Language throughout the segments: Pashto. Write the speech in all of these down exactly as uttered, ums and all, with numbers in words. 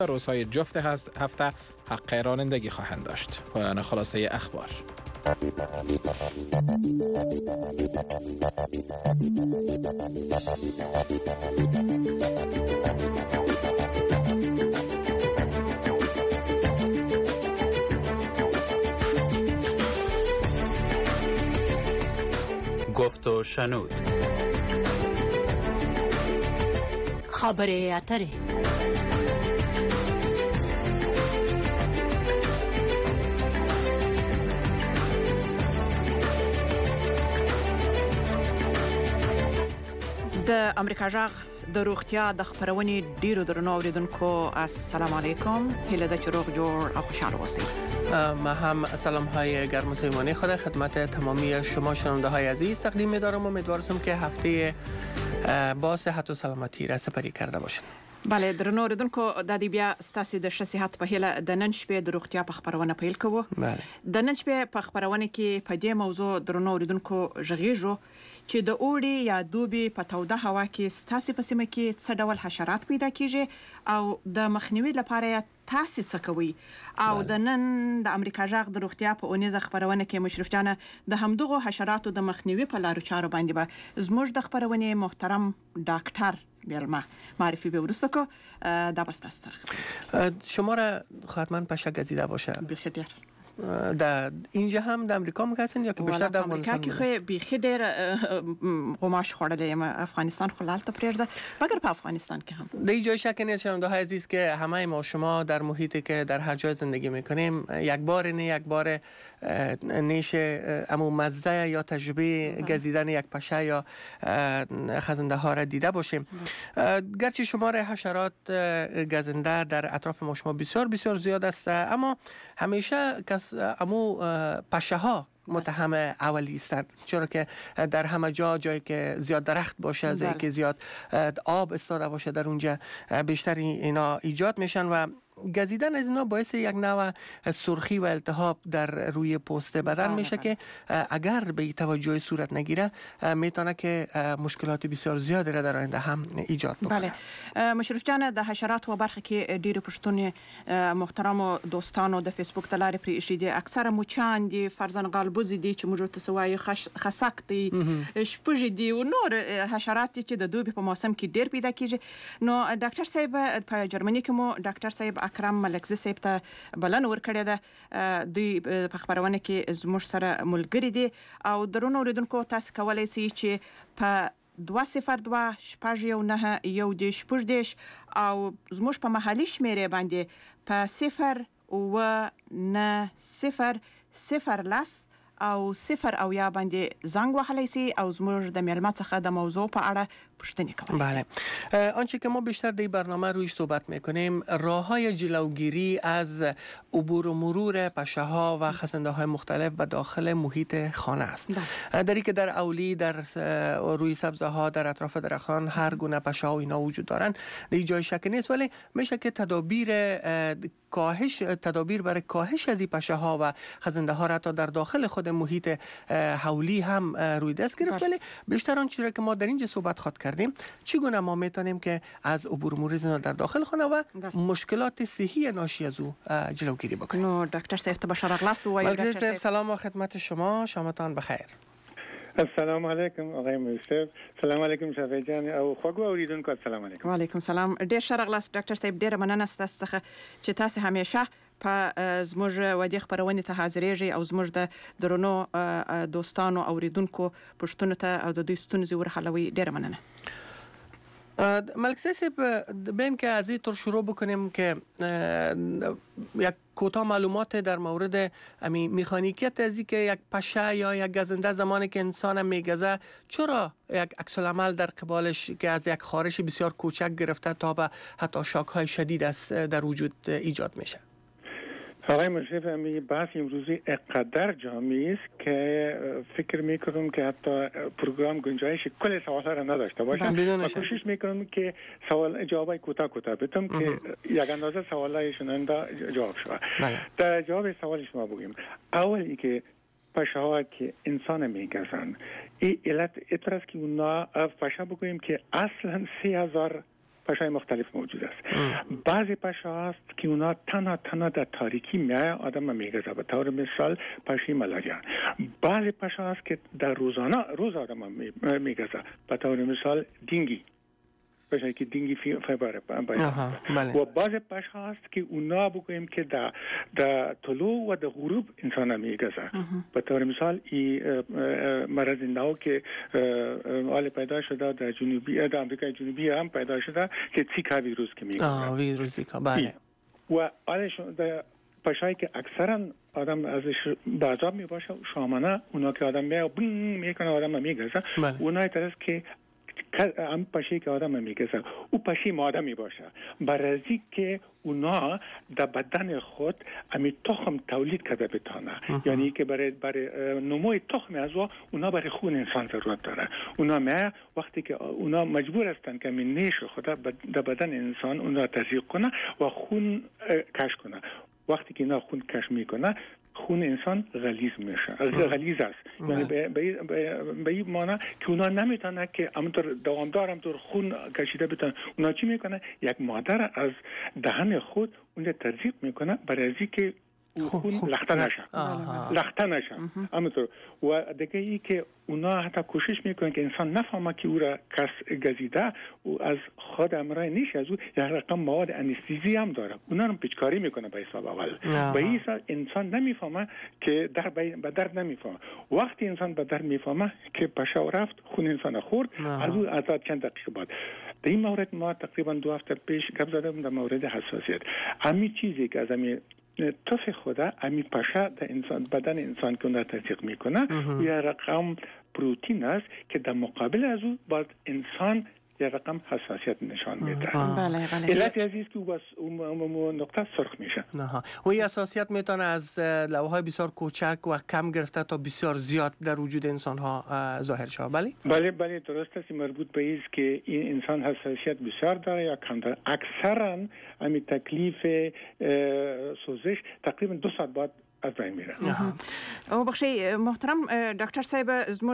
روزهای جفت هفته حق رانندگی خواهند داشت. پایان خلاصه اخبار. گفت و شنود. خبری اتری. د امریکا جغ د روغتیا د خبرونې ډیرو درنو اوریدونکو السلام علیکم. هیله ده چې روغ جوړ او خوشحال اوسئ. ما هم سلام های گرم و صمیمانه خود خدمت تمامی شما شنونده های عزیز تقدیم می‌دارم. امیدوارم که هفته با صحت و سلامتی را سپری کرده باشید. بله درنو اوریدونکو د دې بیا ستاسو د ښه صحت په هیله د نن شپې د روغتیا په خبرونه پیل کوو. بله د نن شپې په خبرونه کې په دې موضوع درنو اوریدونکو ژغېږو چې د اوړي یا دوبي په توده هوا کې ستاسو په سیمه کې څه ډول حشرات پیدا کیږي او د مخنیوي لپاره تاسو څه کوي. او د نن د امریکا جغ د روغتیا په اونیزه خبرونه کې مشرف جان د همدغه حشراتو د مخنیوي په لارو چارو باندې به زموږ د خبرونه محترم ډاکټر بیلما معرفی به ورسته کو دا بستاستر شما را حتما پشه گزیده باشه. بخیر در اینجا هم در امریکا میگن یا که بیشتر در امریکا کې خو بیخي ډېر قماش خوړلې یم. افغانستان خو لالته پرېږده مګر په افغانستان کې هم در این جای شک نیست شنونده‌های عزیز که همه ما شما در محیطی که در هر جای زندگی میکنیم یک بار نه یک بار نیش امو مزه یا تجربه گزیدن یک پشه یا خزنده ها را دیده باشیم. گرچه شمار حشرات گزنده در اطراف ما شما بسیار بسیار زیاد است، اما همیشه کس امو پشه ها متهم اولی هستند، چرا که در همه جا جایی که زیاد درخت باشه، جایی که زیاد آب استاده باشه در اونجا بیشتر اینا ایجاد میشن و گزیدن از اینا باعث یک نوع سرخی و التهاب در روی پوست بدن میشه که اگر به توجه صورت نگیره میتونه که مشکلات بسیار زیادی را در آینده هم ایجاد بکنه. بله مشرف جان د حشرات و برخه کې ډېر پښتون محترم او دوستانو د فیسبوک د لارې پرې ایښي دي. اکثره مچان دي، فرزن غالبوزي دي چې موږ ته سوای خسک دي، شپږ دي او نور حشرات چې د دوبي په موسم کې ډېر پیدا کیږي. نو ډاکټر صاحب په جرمني کې مو ډاکټر صاحب اکرم ملکزی صاحب ته بلنه ورکړې ده. دوی په خبرونه کې زموږ سره ملګری دي او درونو اوریدونکو تاسو کولای شئ چې په دوه صفر دوه شپږ یو نه یو دېرش شپږ دېرش او زموږ په محلي شمېرې باندې په صفر اووه نه صفر صفر لس او صفر او یا باندې زنګ وهلی شئ او زموږ د میلمه څخه د موضوع په اړه پوښتنې کولی. بله آنچه که ما بیشتر در برنامه رویش صحبت میکنیم راههای جلوگیری از عبور و مرور پشه ها و خزنده های مختلف به داخل محیط خانه است. در این که در اولی در روی سبزه ها در اطراف درختان هر گونه پشه ها و اینا وجود دارن، در جای شک نیست، ولی میشه که تدابیر کاهش تدابیر برای کاهش از این پشه ها و خزنده ها را تا در داخل خود محیط حولی هم روی دست گرفت. ولی بیشتر آن چیزی که ما در اینجا صحبت خواهد کردیم چگونه ما میتونیم که از عبور مرور در داخل خانه و مشکلات صحی ناشی از او جلوگیری بکنیم. نو دکتر صاحب تبشر اغلاس و دکتر صاحب سلام و خدمت شما، شامتان بخیر. السلام علیکم آقای مشرف. سلام علیکم شفیع جان او خوږو اوریدونکو السلام علیکم. و علیکم سلام. ډیر شرغلاس ډاکټر صاحب ډیر مننه ستاسو څخه چې تاسو همیشه په زموږ ودی خبرونه ته حاضرېږئ او زموږ د درنو دوستانو اوریدونکو پښتون ته او د دوی ستونزې ورحلوي. ډیر مننه. ملک صاحب بیم که از این طور شروع بکنیم که یک کوتاه معلومات در مورد امی میخانیکیت از این که یک پشه یا یک گزنده زمانی که انسان میگزه چرا یک عکس العمل در قبالش که از یک خارش بسیار کوچک گرفته تا به حتی شاک های شدید است در وجود ایجاد میشه؟ آقای مشرف امی بحث امروزی اقدر جامعی است که فکر میکنم که حتی پروگرام گنجایش کل سوال را نداشته باشم و کوشش میکنم که سوال جوابای کوتاه کوتاه بدم که یک اندازه سوالای شنونده جواب شود. در جواب سوال شما بگیم اول ای که پشه ها که انسان میگزن این علت اتر است که اونا پشه بگوییم که اصلا سه هزار پشه مختلف موجود است. بعضی پشه هست که اونا تنها تنها در تاریکی میای آدم میگذه، به طور مثال پشه ملاریا. بعضی پشه هست که در روزانه روز آدم میگذه، به طور مثال دینگی پشه که دینگی فیبر و بعضی پشه هست که اونا بگوییم که در در طلوع و در غروب انسان میگذه. به طور مثال این مرض نو که حال پیدا شده در جنوبی در آمریکای جنوبی هم پیدا شده که زیکا ویروس که میگه. آه ویروس زیکا بله. و حالش در پشایی که اکثرا آدم ازش بعضاب می باشه شامانه اونا که آدم می بین میکنه آدم میگذه اونایی طرز که هم پشی که آدم میگذه او پشی ماده می باشه برازی که اونا در بدن خود امی تخم تولید کرده بتانه. یعنی که برای برای نموی تخم از اونا برای خون انسان ضرورت داره. اونا ما وقتی که اونا مجبور هستن که می نیش خود در بدن انسان اونا تزریق کنه و خون کش کنه. وقتی که اینا خون کش میکنه خون انسان غلیظ میشه، غلیظ است. یعنی به این معنی که اونا نمیتونه که همونطور دوامدار همونطور خون کشیده بتونه. اونا چی میکنه؟ یک مادر از دهن خود اونجا تزریق میکنه برای از که خون لخته نشه لخته نشه همونطور. و دیگه ای که اونا حتی کوشش میکنن که انسان نفهمه که او را کس گزیده و از خود امرای نیش از او یک رقم مواد انستیزی هم داره، اونا رو پیچکاری میکنه به حساب اول. به این حساب انسان نمیفهمه که در به درد نمیفهمه. وقتی انسان به درد میفهمه که پشا رفت خون انسان خورد از او ازاد چند دقیقه بعد. در این مورد ما تقریبا دو هفته پیش گپ زدم در مورد حساسیت. همین چیزی که از همین توف خدا امی پشه در انسان بدن انسان که اون تزریق میکنه یا رقم پروتین است که در مقابل از او باز انسان یا رقم حساسیت نشان میده. بله بله. علت عزیز که بس اون نقطه سرخ میشه. نه و این حساسیت میتونه از لوهای بسیار کوچک و کم گرفته تا بسیار زیاد در وجود انسان ها ظاهر شود. بله بله بله درست است. مربوط به است که این انسان حساسیت بسیار داره یا کم داره. اکثرا همین تکلیف سوزش تقریبا دو ساعت بعد از بین میره. او بخشي محترم ډاکټر صاحب زموږ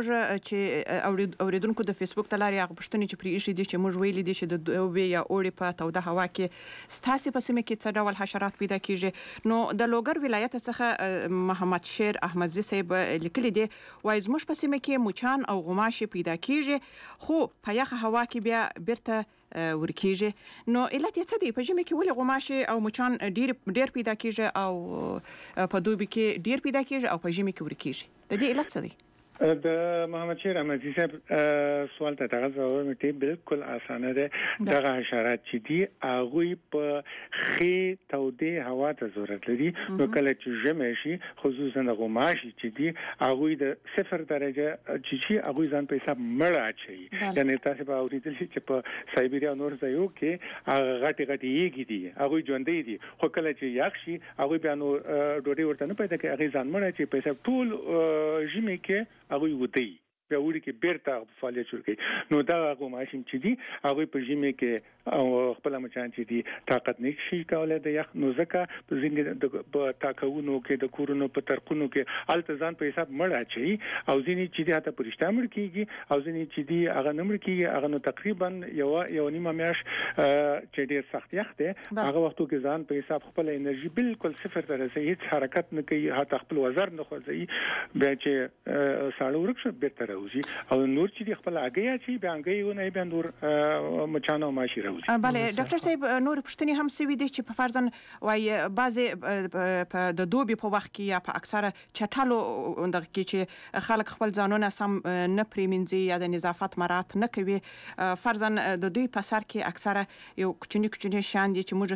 چې اوریدونکو د فیسبوک ته لاري هغه پښتنې چې پریښي دي چې موږ ویلي دي چې د دوبي یا اوړي په توده هوا کې ستاسو په سیمه کې څه ډول حشرات پیدا کیږي. نو د لوګر ولایت څخه محمد شیر احمدزي صاحب لیکلي دي وای زموږ په سیمه کې موچان او غوماشي پیدا کیږي خو په یخه هوا کې بیا بیرته ورکیږي. نو علت یې څه دی؟ په ژمي کې ولې غوماشي او مچان ډیر ډیر پیدا کیږي او په دوبي کې ډیر پیدا کیږي او په ژمي کې ورکیږي؟ د دې علت څه دی؟ د محمد شیر احمدزي صاحب سوال ته دغه ځواب مته بالکل اسانه ده. دغه حشرات چې دي هغه په خې توده هوا ته ضرورت لري. نو کله چې ژمی شي خصوصا د غوماشي چې دي هغه د صفر درجه چې هغه ځان په حساب مړ اچي. یعنی تاسو به اوریدل شي چې په سایبریا نور ځایو کې هغه غټي غټي یګي دي هغه ژوندې دي خو کله چې یخ شي هغه بیا نو ډوډۍ ورته نه پیدا کوي هغه ځان مړ اچي په حساب ټول ژمی کې هغه ودی بیا وړي کې بیرته فعالیت شروع کوي. نو دا غوماشي چې دي هغه په ژمي کې او خپل مچان چې دي طاقت نشي کولای د یخ نو ځکه په ځینې په تاکونو کې د کورونو په ترقونو کې التزام په حساب مړ اچي او ځینې چې دي هته پرشته مړ کیږي او ځینې چې دي هغه نمړ کیږي هغه نو تقریبا یو یو نیمه میاش چې ډیر سخت یخ دی هغه وختو کې ځان په حساب خپل انرژي بالکل صفر ته رسي هیڅ حرکت نه کوي هته خپل وزر نه خوځي بیا چې ساړه ورکشه بیرته او نور چې خپل اگې چې بیا انګې بیا نور مچان او ماشي راوځي. بله ډاکټر صاحب نور پښتني هم سوي دي چې په فرضاً وای بعضي په د دوبي په وخت کې یا په اکثره چټالو دغه کې چې خلک خپل ځانونه سم نه پریمنځي یا د نظافت مراعات نه کوي فرضاً د دوی په سر کې اکثره یو کوچني کوچني شان دي چې موږ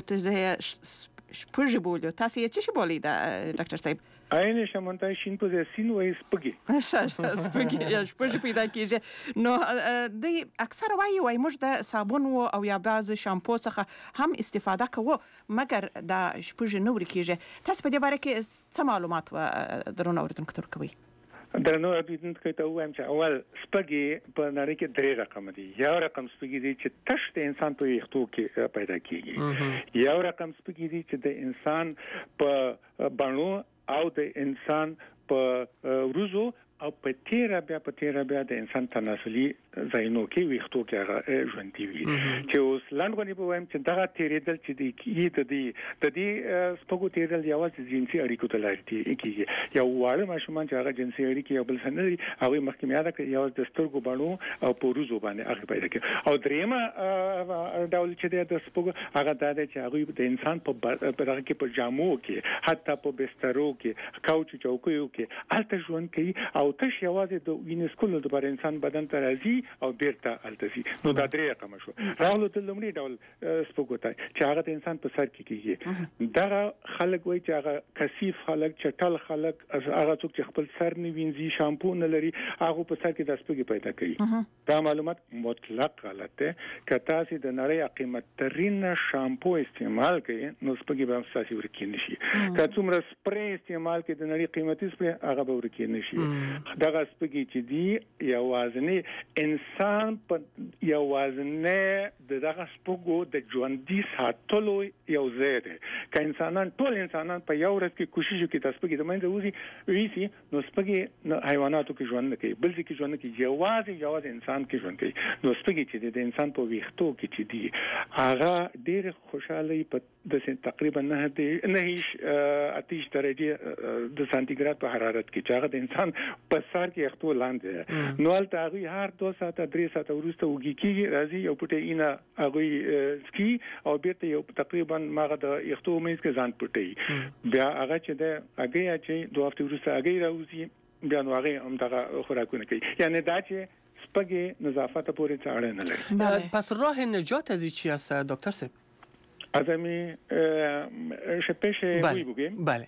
ته شپږ بولو. تاسو یې څه بولئ دا ډاکټر صاحب؟ عین شمنتای شین په سین وای سپګي سپګي یا شپږ پیدا کیږي. نو د اکثر وایي وای موږ د صابون او یا بعض شامپو څخه هم استفاده کوو مګر دا شپږ نه ورکیږي. تاسو په دې باره کې څه معلومات و درنو اوریدونکو ته ورکوئ؟ درنو اوریدونکو ته وایم چې اول سپګي په نړۍ کې درې رقم دي. یو رقم سپګي دي چې تش د انسان په ویښتو کې پیدا کیږي. یو رقم سپګي دي چې د انسان په بڼو او د انسان په روزو او په تیر بیا په تیر بیا د انسان تناسلي زینو کې ویختو کې هغه ژوند دی چې اوس لاندې په وایم چې دغه تیرېدل چې د کې د دې د دې سپوږو تیرېدل یوازې جنسي اړیکو ته لاري کیږي یو واړه ماشومان چې هغه جنسي اړیکې یو بل څه نه لري هغه مخکې یاد کړئ یو د سترګو باڼو او پوروزو باندې هغه پیدا کوي او دریمه ډول چې د سپوږو هغه د چې هغه د انسان په دغه کې په جامو کې حتی په بسترو کې کاوچ چوکیو کې الته ژوند کوي او تش یوازې د وینسکولو د بر انسان بدن ته راځي او بیرته التسي نو دا درې رقم شو راغلو د لومړي ډول سپوږو ته چې هغه د انسان په سر کې کیږي دا خلک وایي چې هغه کثیف خلک چټل خلک هغه څوک چې خپل سر نه وینځي شامپو نه لري هغه په سر کې د سپوږی پیدا کوي دا معلومات مطلق غلط ده که تاسو د نړۍ قیمت ترين شامپو استعمال کړئ نو سپوږی به تاسو ورکی نشي که څومره سپری استعمال کړئ د نړۍ قیمتي سپری هغه به ورکی نشي دغه سپوږی چې دی یوازنی انسان په یوازنی دغه سپوږو د ژوندۍ ساتلو یو ځای دی که انسانان ټول انسانان په یو ورځ کې کوشش وکړي د سپوږی د منځه وځي ویسي نو سپوږی حیواناتو کې ژوند نه کوي بل ځکه ژوند نه کوي یوازې یوازې انسان کې ژوند کوي نو سپوږی چې د انسان په ویښتو کې چې دی هغه ډېر خوشاله په د تقریبا نه نه هیڅ اتیش درجه د سانتیګراد په حرارت کې چې هغه د انسان په سر کې اختو لاندې نو البته هغه هر دوه ساعته درې ساعته وروسته وږي کېږي راځي یو پټه اینا هغه سکی او بیرته یو تقریبا ماغه د اختو مېز کې ځان پټي بیا هغه چې د هغه چې دوه هفته وروسته هغه راوځي بیا نو هغه هم دغه خوراکونه کوي یعنی دا چې سپږی نظافت پورې اړه نه لري پس راه نجات از چی است دکتر صاحب از امی شپش وی بگیم بله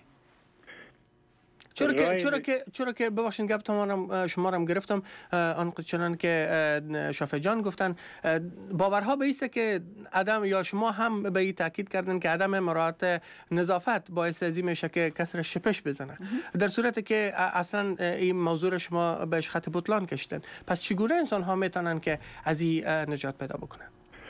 چرا که چرا که چرا که ببخشید گپ تمام شما رو گرفتم آن چنان که شافعی جان گفتن باورها به ایسته که عدم یا شما هم به این تاکید کردن که عدم مراعات نظافت باعث ازی میشه که کسر شپش بزنه در صورتی که اصلا این موضوع شما بهش خط بطلان کشیدن پس چگونه انسان ها میتونن که از این نجات پیدا بکنن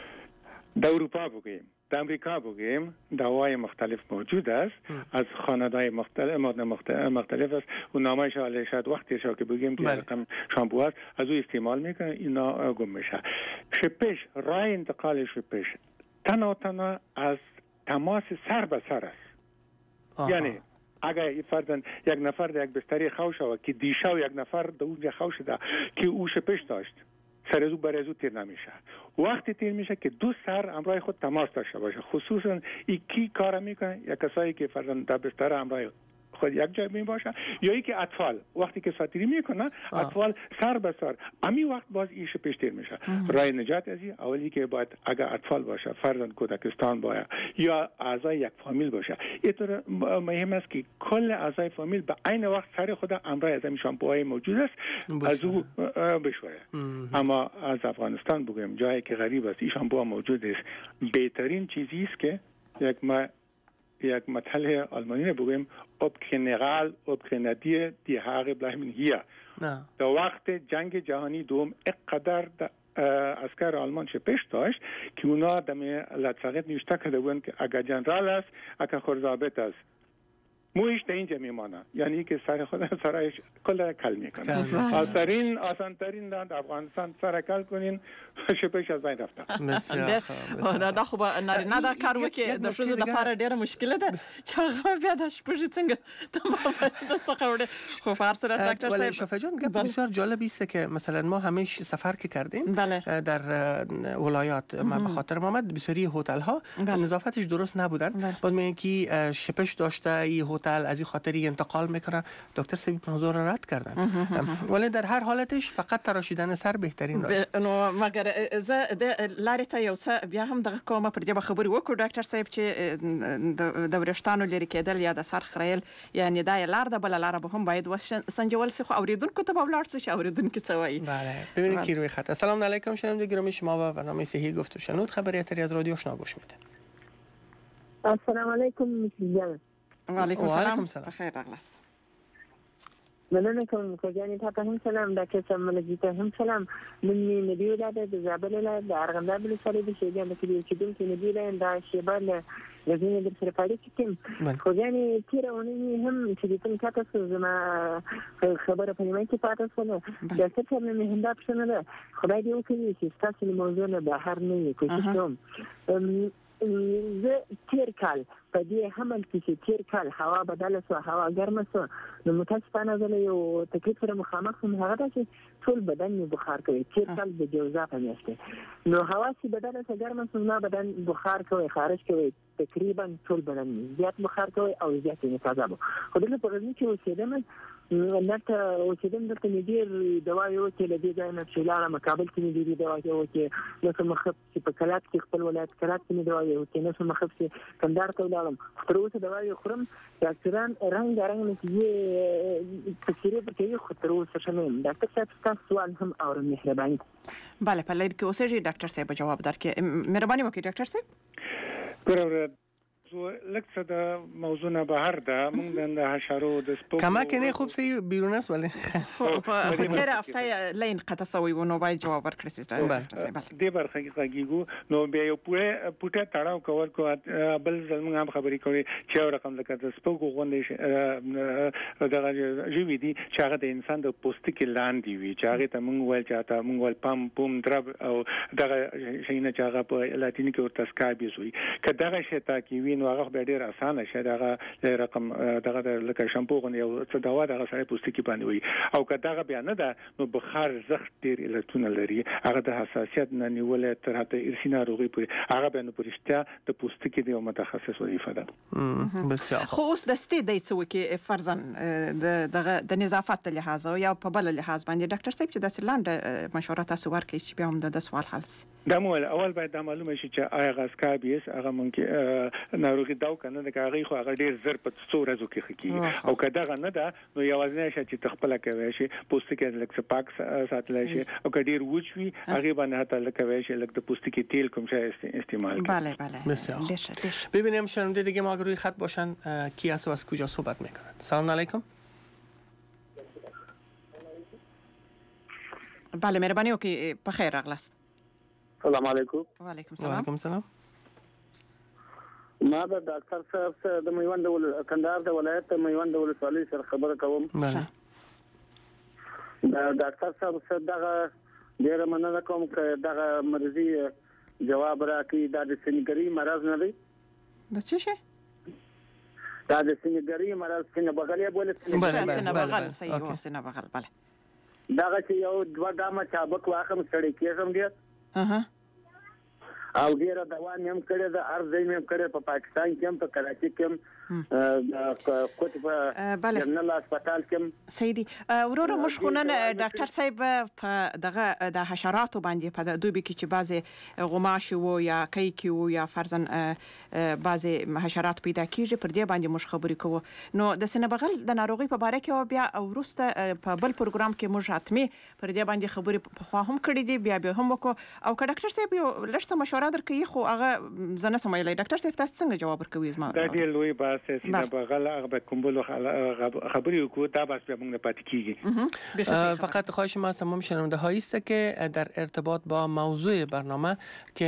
در اروپا بگیم در امریکا بگیم دوای مختلف موجود است از خاندای مختلف مختلف مختلف است و نامش حالا شاید وقتی شو که بگیم که رقم شامپو است از او استعمال میکنه اینا گم میشه شپش راه انتقال شپش تنها تنها از تماس سر به سر است آها. یعنی اگر فرضاً یک نفر در یک بستری خوش شود که دیشب یک نفر در اونجا خوش شده که او شپش داشت سر از او بر از او تیر نمیشه وقتی تیر میشه که دو سر همراه خود تماس داشته باشه خصوصا یکی کار میکنه یا کسایی که فرضاً در بستر همراه خود یک جای می باشه یا ای که اطفال وقتی که ساتری میکنه اطفال سر به سر امی وقت باز ایش پیش تیر میشه راه نجات ازی اولی که باید اگر اطفال باشه فرضاً کودکستان باشه یا اعضای یک فامیل باشه اینطور مهم است که کل اعضای فامیل به عین وقت سر خود همراه از این شامپوهای موجود است از او بشوره اما از افغانستان بگیم جایی که غریب است این شامپو موجود است بهترین چیزی است که یک ما یک مطلع آلمانی بگویم ob general ob grenadier die Haare bleiben hier در وقت جنگ جهانی دوم اقدر اسکر آلمان شپش داشت که اونا دم لطفاقت نوشته کرده بودن که اگر جنرال است اگر خورزابت است مویش در اینجا میمانه یعنی که سر خود سرایش کل کل میکنه آسانترین آسانترین در افغانستان سر کل کنین شپش از بین رفته دا دا خو نه دا کار وکي د شوزو د لپاره ډیره مشکله ده چې هغه بیا د شپږ څنګه د څخه وړه خو فارس را دکتر صاحب شافعی جان گپ بسیار جالب است که مثلا ما همیش سفر که کردیم در ولایات ما به خاطر ما آمد بسیاری هتل ها نظافتش درست نبودن بعد میگن که شپش داشته این هتل از این خاطری انتقال میکنه دکتر صاحب موضوع را رد کردن ولی در هر حالتش فقط تراشیدن سر بهترین راه نو مگر زه د لارې ته یو څه بیا هم دغه کومه پر دې به خبرې وکړو ډاکټر صاحب چې د ورشتانو لري کېدل یا د سر خریل یعنی دا لار ده بل لار به هم باید وسنجول سي خو اوریدونکو ته به ولاړ شي چې اوریدونکو څه وایي بله ببینید کی روی خط السلام علیکم شنونده گرامی شما و برنامه صحی گفت و شنود خبری اتری از رادیو آشنا گوش میدین السلام علیکم مسیح و علیکم السلام بخیر راغلاست مننه کوم کوجانی ته هم سلام دا کې سم ملګری ته هم سلام مني نبی ولاده د زابل له د ارغنداب له سره د شیګان د کلی چې دم کې نبی له دا شیبان لازم در سر فعالیت کیم خو یعنی تیر اونی هم چې دې تاسو زما خبره په نیمه کې پاتې شوه د څه په مهمه پښنه ده خدای دې وکړي چې تاسو له موضوع نه بهر نه یې کوم زه تیر کال په دې حمل کې چې تیر کال هوا بدله شو هوا ګرمه شو نو متاسفانه زه یو تکلیف سره مخامخ شوم هغه دا چې ټول بدن مې بخار کوي تیر کال د جوزا په میاشت نو هوا چې بدله شو ګرمه شو نو بدن بخار کوي خارج کوي تقریبا ټول بدن مې زیات بخار کوي او زیات یې تازه خو دغه په ورځ کې اوسېدم نته اوسېدم دلته مې ډېر دوا یو چې له دې ځای نه چې لاړم مقابل کې مې ډېرې دوا یو چې نو څه مخف چې په کلات کې خپل ولایت کلات کې مې دوا یو چې نو څه مخف چې کندهار ته ولاړم تر اوسه دوا یو خورم ډاکټران رنګ رنګ مې یې تفسیر وکړي خو تر اوسه شنم ډاکټر صاحب تاسو سوال هم اور مهرباني بله په لید کې اوسېږي ډاکټر صاحب جواب درکړي مهرباني وکړئ ډاکټر صاحب ګورو لکه د موضوع نه بهر ده موږ د حشرو د سپوږ کما کنه خوب سي بیرون است ولی په تیر هفته لین قطع سوی و نو باید جواب ورکړی سیستم د برخه کې کېږي نو بیا یو پوره پټه تاړو کور کو بل زموږ هم خبرې کوي چې رقم لکه د سپوږ غونډې دغه ژوي دي چې هغه د انسان د پوستکي لاندې وي چې هغه ته موږ ول چې تا موږ ول پم پم درب او دغه شینه چې هغه په لاتینی کې ورته سکابیز وي که دغه شی تا کې وي نو هغه به ډیر اسانه شه دغه رقم دغه لکه شامپو غو یو څه دوا دغه سره پوستکی باندې وي او که دغه بیا نه ده نو بخار زخت ډیر الکترون لري هغه د حساسیت نه نیول تر هته ارثي ناروغي پورې هغه به نو پرشتیا د پوستکی د متخصص وظیفه ده بسیار خو اوس د ستې د څه وکي فرضاً دغه د نظافت لحاظ یا په بل لحاظ باندې ډاکټر صاحب چې د سلاند مشوره تاسو ورکړي چې بیا هم د سوال حل شي دا مول اول باید دا معلومه شي چې آیا غاسکابیس هغه مونږ ناروغي داو کنه د هغه خو هغه ډیر زر په څو ورځو کې خکې او کدا غنه دا نو یوازې شي چې تخپل کوي شي پوستکی لکه پاک ساتل شي او کډیر وچوي هغه باندې هته لکه وی شي لکه د پوستکی تیل کوم شي استعمال کنه بله بله لشه لشه ببینیم شنونده دیگه ما روی خط باشن کی هست و از کجا صحبت میکنن سلام علیکم بله مهرباني وکړئ په خیر راغلاست السلام علیکم وعلیکم السلام وعلیکم السلام ما د ډاکټر صاحب د میوند ول کندهار د ولایت میوند ولسوالۍ سره خبره کوم بله د ډاکټر صاحب سره دغه ډیر مننه کوم چې دغه مرضی جواب راکړي د سنګری مرز نه دی د څه شي دا د سنګری مرز څنګه بغلې بوله بله سنه بغل صحیح سنه بغل بله دغه چې یو دوه ګامه چابک واخم سړی کېږم ډیر اها او ډیره دوا نیم کړی د ارزې نیم کړی په پاکستان کې هم په کراچي کې هم د کوټ په جنرال هسپتال کې هم سیدی ورور مش خونن ډاکټر صاحب په دغه د حشراتو باندې په دوی کې چې بعضی غماش وو یا کیکی وو یا فرضاً بعضی حشرات پیدا کیږي پر دې باندې مش خبرې کوو نو د سینه بغل د ناروغي په باره کې بیا ورسته په بل پروګرام کې موږ حتمي پر دې باندې خبرې په خوا هم کړې دي بیا به هم وکړو او که ډاکټر صاحب یو لږ مشوره درکوي خو هغه زنه سمایلی ډاکټر صاحب تاسو څنګه جواب ورکوي زما دا ډیر لوی بحث سینه بغل هغه کومبل خبرې وکړو دا بس به موږ پاتې کیږي فقط خواهش ما از تمام شنونده هایی است که در ارتباط با موضوع برنامه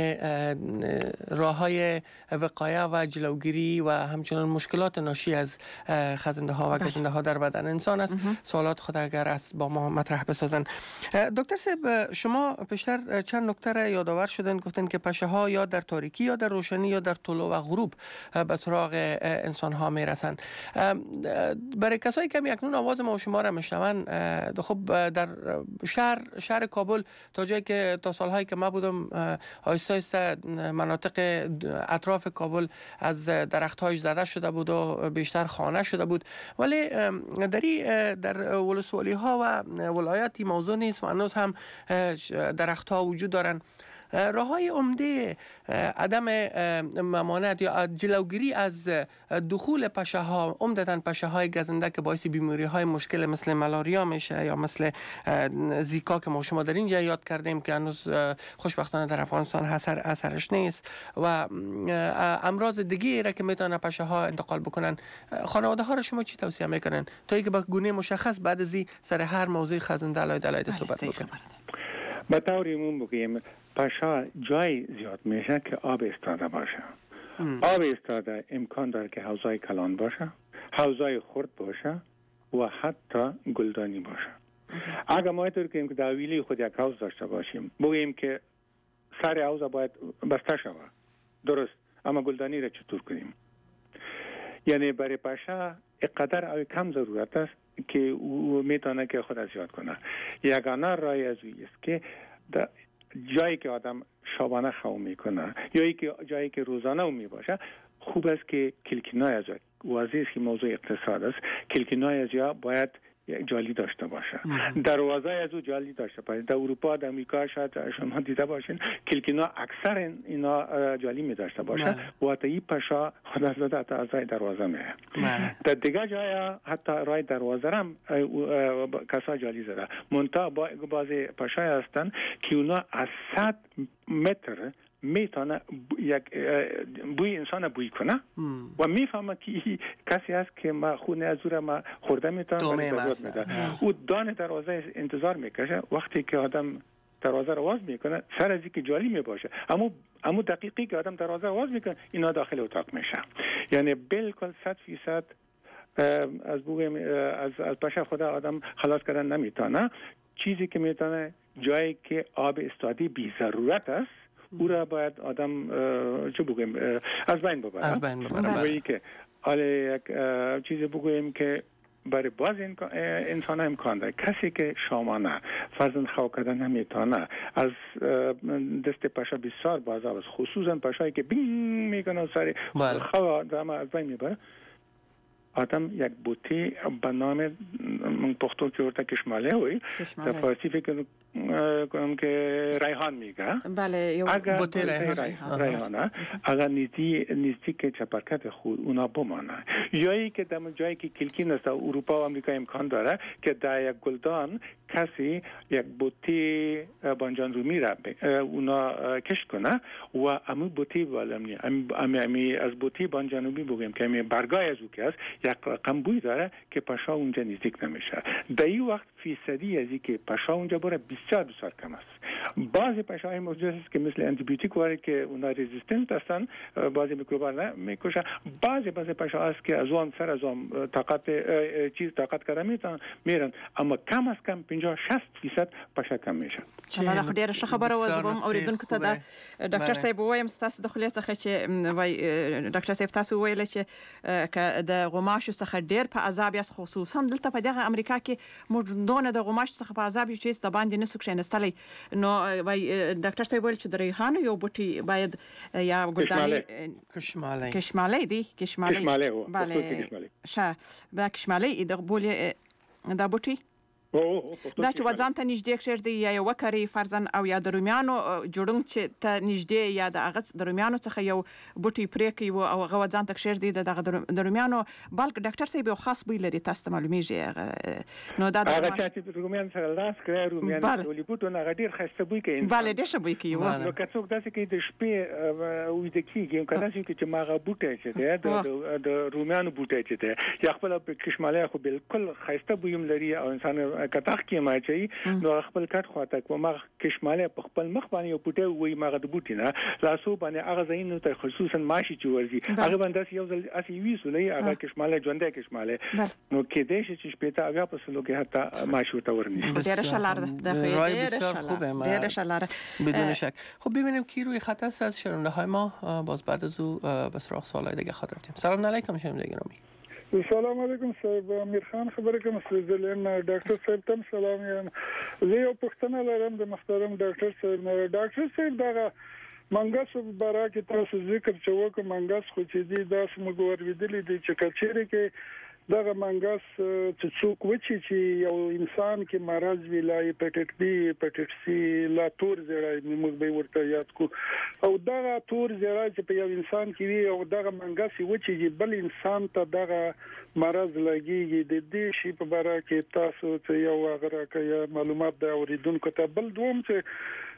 که راههای وقایه و جلوگیری و همچنان مشکلات ناشی از خزنده ها و گزنده ها در بدن انسان است سوالات خود اگر است با ما مطرح بسازن. دکتر صاحب شما پیشتر چند نکته را یادآور شدن گفتن که پشه ها یا در تاریکی یا در روشنی یا در طلوع و غروب به سراغ انسان ها میرسن. برای کسایی که اکنون آواز ما و شما را میشنون خب در شهر شهر کابل تا جایی که تا سالهایی که ما بودم آیسته آیسته مناطق اطراف کابل از درخت‌هاش زده شده بود و بیشتر خانه شده بود ولی در در ولسوالی‌ها و ولایاتی موضوع نیست و هنوز هم درخت‌ها وجود دارن. راه‌های عمده عدم ممانعت یا جلوگیری از دخول پشه‌ها عمدتاً پشه‌های گزنده که باعث بیماری‌های مشکل مثل ملاریا میشه یا مثل زیکا که ما شما در اینجا یاد کردیم که هنوز خوشبختانه در افغانستان اثر اثرش نیست و امراض دیگه را که میتونه پشه‌ها انتقال بکنن خانواده‌ها را شما چی توصیه میکنن تا اینکه با گونه مشخص بعد از این سر هر موضوع خزنده علاوه علاوه صحبت بکنیم. به طور عموم بگیم پشه جای زیاد میشه که آب استاده باشه آب ایستاده امکان داره که حوضای کلان باشه، حوضای خرد باشه و حتی گلدانی باشه. اگر ما اینطور که در ویلی خود یک حوض داشته باشیم، بگوییم که سر حوض باید بسته شود، درست، اما گلدانی را چطور کنیم؟ یعنی برای پشه اقدر او کم ضرورت است که او میتونه که خود از یاد کنه. یگانه رای از اوی است که جایی که آدم شبانه خو میکنه یا که جایی که روزانه او میباشه، خوب است که کلکینای از واضح است که موضوع اقتصاد است، کلکینای از یا باید جالی داشته باشه، دروازه از او جالی داشته باشه. در اروپا، در امریکا شاید شما دیده باشین کلکینا اکثر اینا جالی می داشته باشه و تا این پشا خود از داده تا از دروازه میه. در دیگه جای حتی رای دروازه هم کسا جالی زده، منتها بعضی پشای هستن که اونا از صد متر میتونه یک بوی انسان بوی کنه و میفهمه که کسی هست که ما خونه از او را ما خورده میتونم ولی ضرورت میده. او دان دروازه انتظار میکشه، وقتی که آدم دروازه را باز میکنه سر از اینکه جالی میباشه، اما اما دقیقی که آدم دروازه باز میکنه اینا داخل اتاق میشه. یعنی بالکل صد فیصد از بویم از از پشه خدا آدم خلاص کردن نمیتونه. چیزی که میتونه جایی که آب استادی بی ضرورت است او را باید آدم چه بگویم از بین ببره. از بین ببره. ولی که حالا یک چیزی بگویم که برای باز انسان امکان داره کسی که شامانه فرزن خو کردن نمیتونه، از دست پشه بسیار بازار است، خصوصا پشهایی که بینگ میکنه سری خو دام از بین میبره. آدم یک بوتی به نام من پختون که ورده کشماله ہوئی در فارسی فکر کنم که ریحان میگه. بله، بوتی ریحان ریحانه اگر نیزی نیزی که چپرکت خود اونا بمانه، یایی که در جایی که کلکین است اروپا و امریکا امکان داره که در یک گلدان کسی یک بوتی بانجان رومی را اونا کش کنه و امی بوتی بالامنی امی امی از بوتی بانجان رومی بگیم که امی برگای از او که است یک رقم بوی داره که پشا اونجا نزدیک نمیشه. در این وقت فیصدی از این که پشا اونجا بره بسیار بسیار کم است. بعضی پشاهای موجود است که مثل انتیبیوتیک واره که اونا رزिस्टنت هستن، بعضی میکروبا نه میکشه، بعضی بعضی پشا است که از اون سر از اون طاقت چیز طاقت کرده میتونن میرن، اما کم از کم پنجاه شصت فیصد پشا کم میشه. الله خو ډیره ښه خبره وزبم اوریدونکو ته دا ډاکټر صاحب وایم تاسو د خلیه څخه چې وای ډاکټر صاحب تاسو ویل چې ک د غوماشو څخه ډیر په عذاب یاست، خصوصا دلته په دغه امریکا کې موږ دونه د غوماشو څخه په عذاب یو چې د باندې نسو کښینستلی. نو وای ډاکټر صاحب ویل چې د ریحانو یو بوټي باید یا ګلداني کشماله کشماله دی کشماله کشماله بله شه با کشماله د بولی دا بوټي دا چې وځان ته نږدې کړی یا یو وکري فرزن او یا د رومیانو جوړون چې ته نږدې یا د هغه د رومیانو څخه یو بوټي پرې کوي او هغه وځان ته کړی د د رومیانو بلک ډاکټر صاحب یو خاص بوی لري، تاسو ته معلومیږي. نو دا د هغه چې رومیان سره لاس کړی رومیان ولې بوټو نه غډیر خسته بوی کوي، بله ډېر ښه بوی کوي. نو که څوک داسې کوي د شپې وې د کیږي کله چې ماغه بوټي چې دی د رومیانو بوټي چې دی یا خپل کشماله خو بالکل خسته بویم لري او انسان کتاخ کې ما چې نو خپل کټ خواته کوم ما کشماله په خپل مخ باندې یو پټه وې ما د بوټي نه لاسو باندې هغه زین ته خصوصا ماشي چې ورزي هغه باندې یو ځل اسی ویسولې هغه کشماله ژوندې کشماله نو کې دې چې شپته هغه په سلو کې حتی ماشي ته ورني. ډېر شلار ده رای بسیار خوبه، ډېر شلار بدون شک. خب ببینیم کی روی خط است از شنونده های ما. باز بعد از او به سراغ سوالای دیگه خاطر رفتیم. سلام علیکم شنونده گرامی. سلام علیکم صاحب، امیر خان خبره کوم سویزرلند ډاکټر صاحب تم سلام یم. زه یو پوښتنه لرم د محترم ډاکټر صاحب. ډاکټر صاحب دا منګس برا کې تاسو ذکر چوک منګس خو چې دی دا سمګ ورېدلې دي چې کچېره کې دغه منګس چې څوک وچی چې یو انسان کې مرض ویلای پټټ بي پټټ سي لا تور زړای موږ به ورته یاد کو او دغه تور زړای چې په یو انسان کې وي او دغه منګس وچی چې بل انسان ته دغه مرض لګيږي. د دې شی په اړه کې تاسو ته یو غره کې معلومات دا اوریدونکو ته بل دوم چې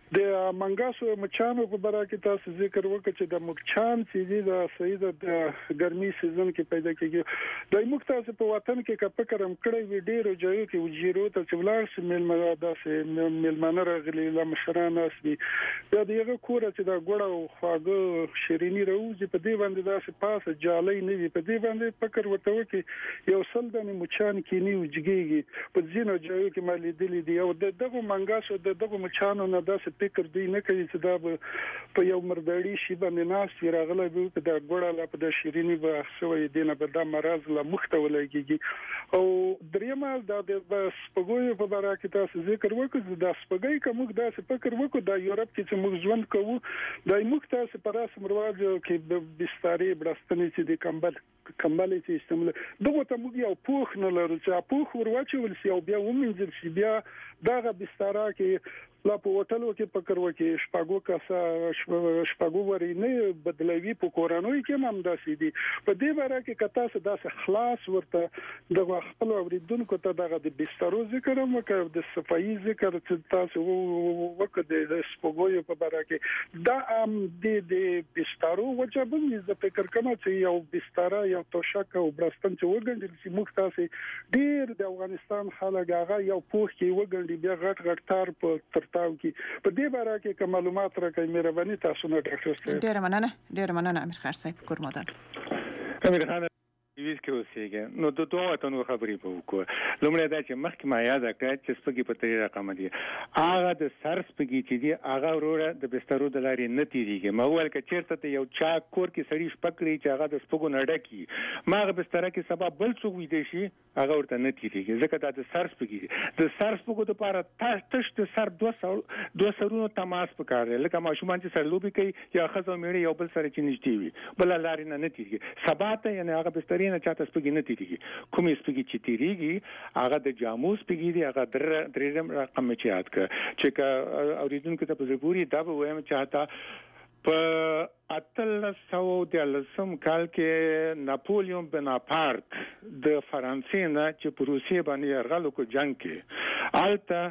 د منګاسو مچانو په باره کې تاسو ذکر وکړ چې د مچان چې د سید د ګرمي سیزن کې پیدا کیږي د موږ تاسو په وطن کې کپ کرم کړی وی ډیرو ځایو کې وجیرو ته چولار سیمل داسې ملمنه راغلي له مشران اسبي دا دغه کور چې د ګوړه او خواږه شیرینی روزي په دې باندې داسې پاسه جالۍ نه وي په دې باندې فکر وته وکي یو سل د مچان کې نیو جګيږي په ځینو ځایو کې مالي دلی دی او دغه منګاسو دغه مچانو نه داسې فکر دی نه کوي چې دا په یو مرداړي شی باندې ناس راغله به په د ګوړه لا په د شیرینی به سوې دینه به د مرز لا مخته ولګيږي او درېمه د سپګوي په اړه کې تاسو ذکر وکړو د سپګي کوم داسې فکر وکړو د یورپ کې چې موږ ژوند کوو د موږ تاسو په رسم رواج کې د بسترې برستنې چې د کمبل کمبل چې استعمال دغه ته موږ یو پوخ نه لرو چې پوخ ورواچول شي او بیا ومنځل شي بیا دغه بستر کې لا په هوټلو کې پکړ وکي شپږو کاسه شپږو وري نه بدلوي په کورانوي کې هم داسې دي په دې باره کې کتا څه داسې خلاص ورته د خپل اوریدونکو ته دغه د بسترو ذکر هم وکړ د صفایي ذکر چې تاسو وکړ د سپوږوي په باره کې دا ام د د بسترو وجبن د فکر کما چې یو بستر یو توشک او برستن چې وګڼل چې موږ تاسو ډیر د افغانستان خلک هغه یو پوښ کې وګڼل بیا غټ غټ تار په تاو کې په دې باره کې کوم معلومات راکړئ مهرباني تاسو نه ډاکټر صاحب ډیر مننه ډیر مننه امیر خان صاحب کور مدار امیر خان ویس کې اوسېږي نو د دوه اتنو خبرې په وکړه لومړی دا چې مخکې ما یاد کړ چې سپګي په تری رقم دي هغه د سر سپګي چې دي هغه وروره د بسترو د لارې نه تیریږي ما ویل چې چیرته ته یو چا کور کې سړی شپکړي چې هغه د سپګو نه ډکی ما هغه بستر کې سبب بل څه وې دي شي هغه ورته نه تیریږي ځکه دا د سر سپګي د سر سپګو لپاره تاسو د سر دوه سر دوه سرونو تماس پکاره لکه ماشومان چې سرلوبي کوي یا خزو میړي یو بل سره چې نشتی وي بل لارې نه نه تیریږي سباته یعنی هغه بسترې نه چاته سپګي نه تیریږي کومې سپګي چې تیریږي هغه د جامو سپګي دی هغه در درېم رقم چې یاد ک چې اوریدونکو ته په ضروري دا به وایم چې هتا په اتل سو د لسم کال کې ناپولیون بناپارت د فرانسې نه چې په روسیې باندې یرغل وکړ جنگ کې آلته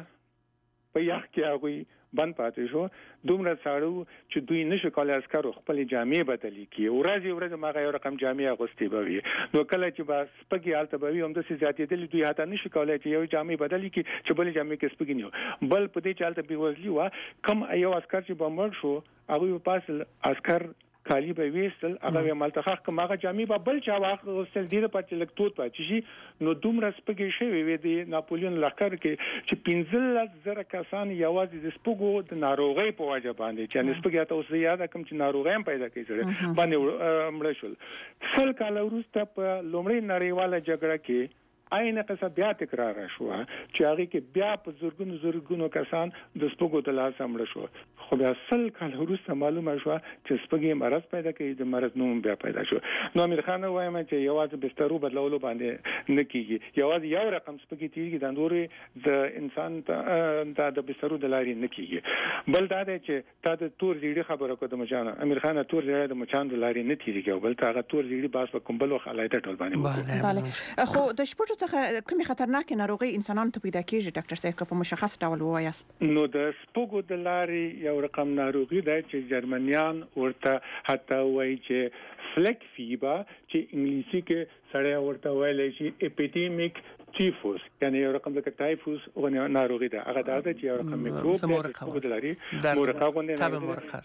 په یخ کې هغه بند پاتې شو دومره ساړو چې دوی نشو کولای عسکرو خپل جامې بدلې کی ورځي ورځي ما غیر رقم جامې اغوستي بوي نو کله چې با سپګي حالت بوي هم د سيزاتې دي دوی هاته نشو کولای چې یو جامې بدلې کی چې بل جامې کې سپګي نیو بل په دې چالت به وزلی وا کم یو عسكر چې بمړ شو هغه په پاس عسكر کالی به وېستل هغه ملتخخ کوم هغه جامې به بل چا واخل دي په چلکتوت پاتې شي نو دومره سپګي شوی وي دی ناپولیون لخر کې چې پنځه زره کسان یوازې د سپګو د ناروغي په وجه باندې چې نسبګي ته اوس یاد کوم چې ناروغي هم پیدا کیږي باندې مړ شول سل کال وروسته په لومړی نړیواله جګړه کې عین قصه بیا تکرار شو چې هغه کې بیا په زورګونو زورګونو کسان د سپګو د لاس امړ شو خو بیا سل کال وروسته معلومه شو چې سپګي مرض پیدا کوي د مرض نوم بیا پیدا شو نو امیر خان وایم چې یوازې بسترو بدلولو باندې نه کیږي یوازې یو رقم سپګي تیږي د نورې د انسان د بسترو د لارې نه کیږي بل دا دی چې تا د تور زیړي خبره کوم مچان امیر خان تور زیړي د مچان د لارې نه تیریږي بل تا هغه تور زیړي باس په کوم بل خلایته ټول باندې بله خو د شپږ څخه کومي خطرناکه ناروغي انسانانو ته پیدا کیږي ډاکټر صاحب په مشخص ډول وایاست نو د سپوږو د لارې یو رقم ناروغي ده چې جرمنیان ورته حتی وایي چې فلک فیبر چې انګلیسي کې سړی ورته وایي چې اپیډیمیک تیفوس یعنی یو رقم د تایفوس او ناروغي ده هغه دا چې یو رقم میکروب د سپوږو د لارې مرقه غونډه تبه مرقه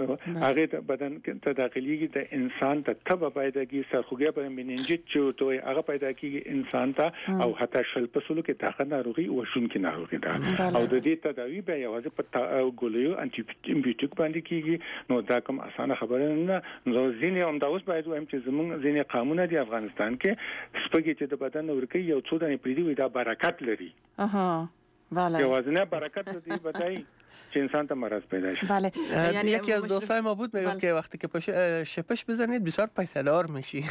هغه ته بدن ته داخليږي د انسان ته تبه پیدا کیږي سرخوږی په مننجیت چې توي هغه پیدا کیږي انسان ته او حتی شل پسلو کې داخله ناروغي او شون کې ناروغي ده او د دې تداوی به یوازې په ګولیو انټي بیوټیک باندې کیږي نو دا کوم اسانه خبره نه نو ځینې هم دا اوس باید وایم چې زموږ ځینې قانون دي افغانستان کې سپګي چې د بدن ورکی یو څو دنه پریدي وي دا برکت لري اها بله یوازې برکت دي بدای که انسان تا مرض پیدا شد. بله. یعنی یکی از دوستای ما بود میگفت که وقتی که پش... شپش بزنید بسیار پیسه‌دار میشی.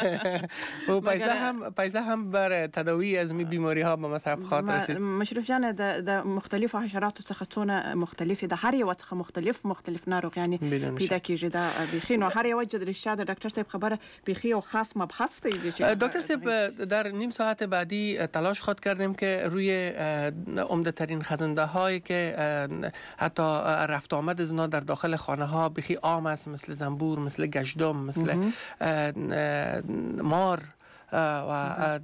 و پیسه هم پیسه هم بر تداوی از می بیماری ها به مصرف خواهد رسید. مشرف جان د مختلف حشرات څخه څونه مختلف د هر یو څخه مختلف مختلف ناروغ یعنی پیدا کیږي دا بخي نو هر یو وجه د رشاد دکتر صاحب خبره بخي او خاص مبحث دی. دکتر صاحب در نیم ساعت بعدی تلاش خود کردیم که روی عمده ترین خزنده هایی که حتی رفت آمد از اونا در داخل خانه ها بخی عام است، مثل زنبور، مثل گشتم، مثل مار و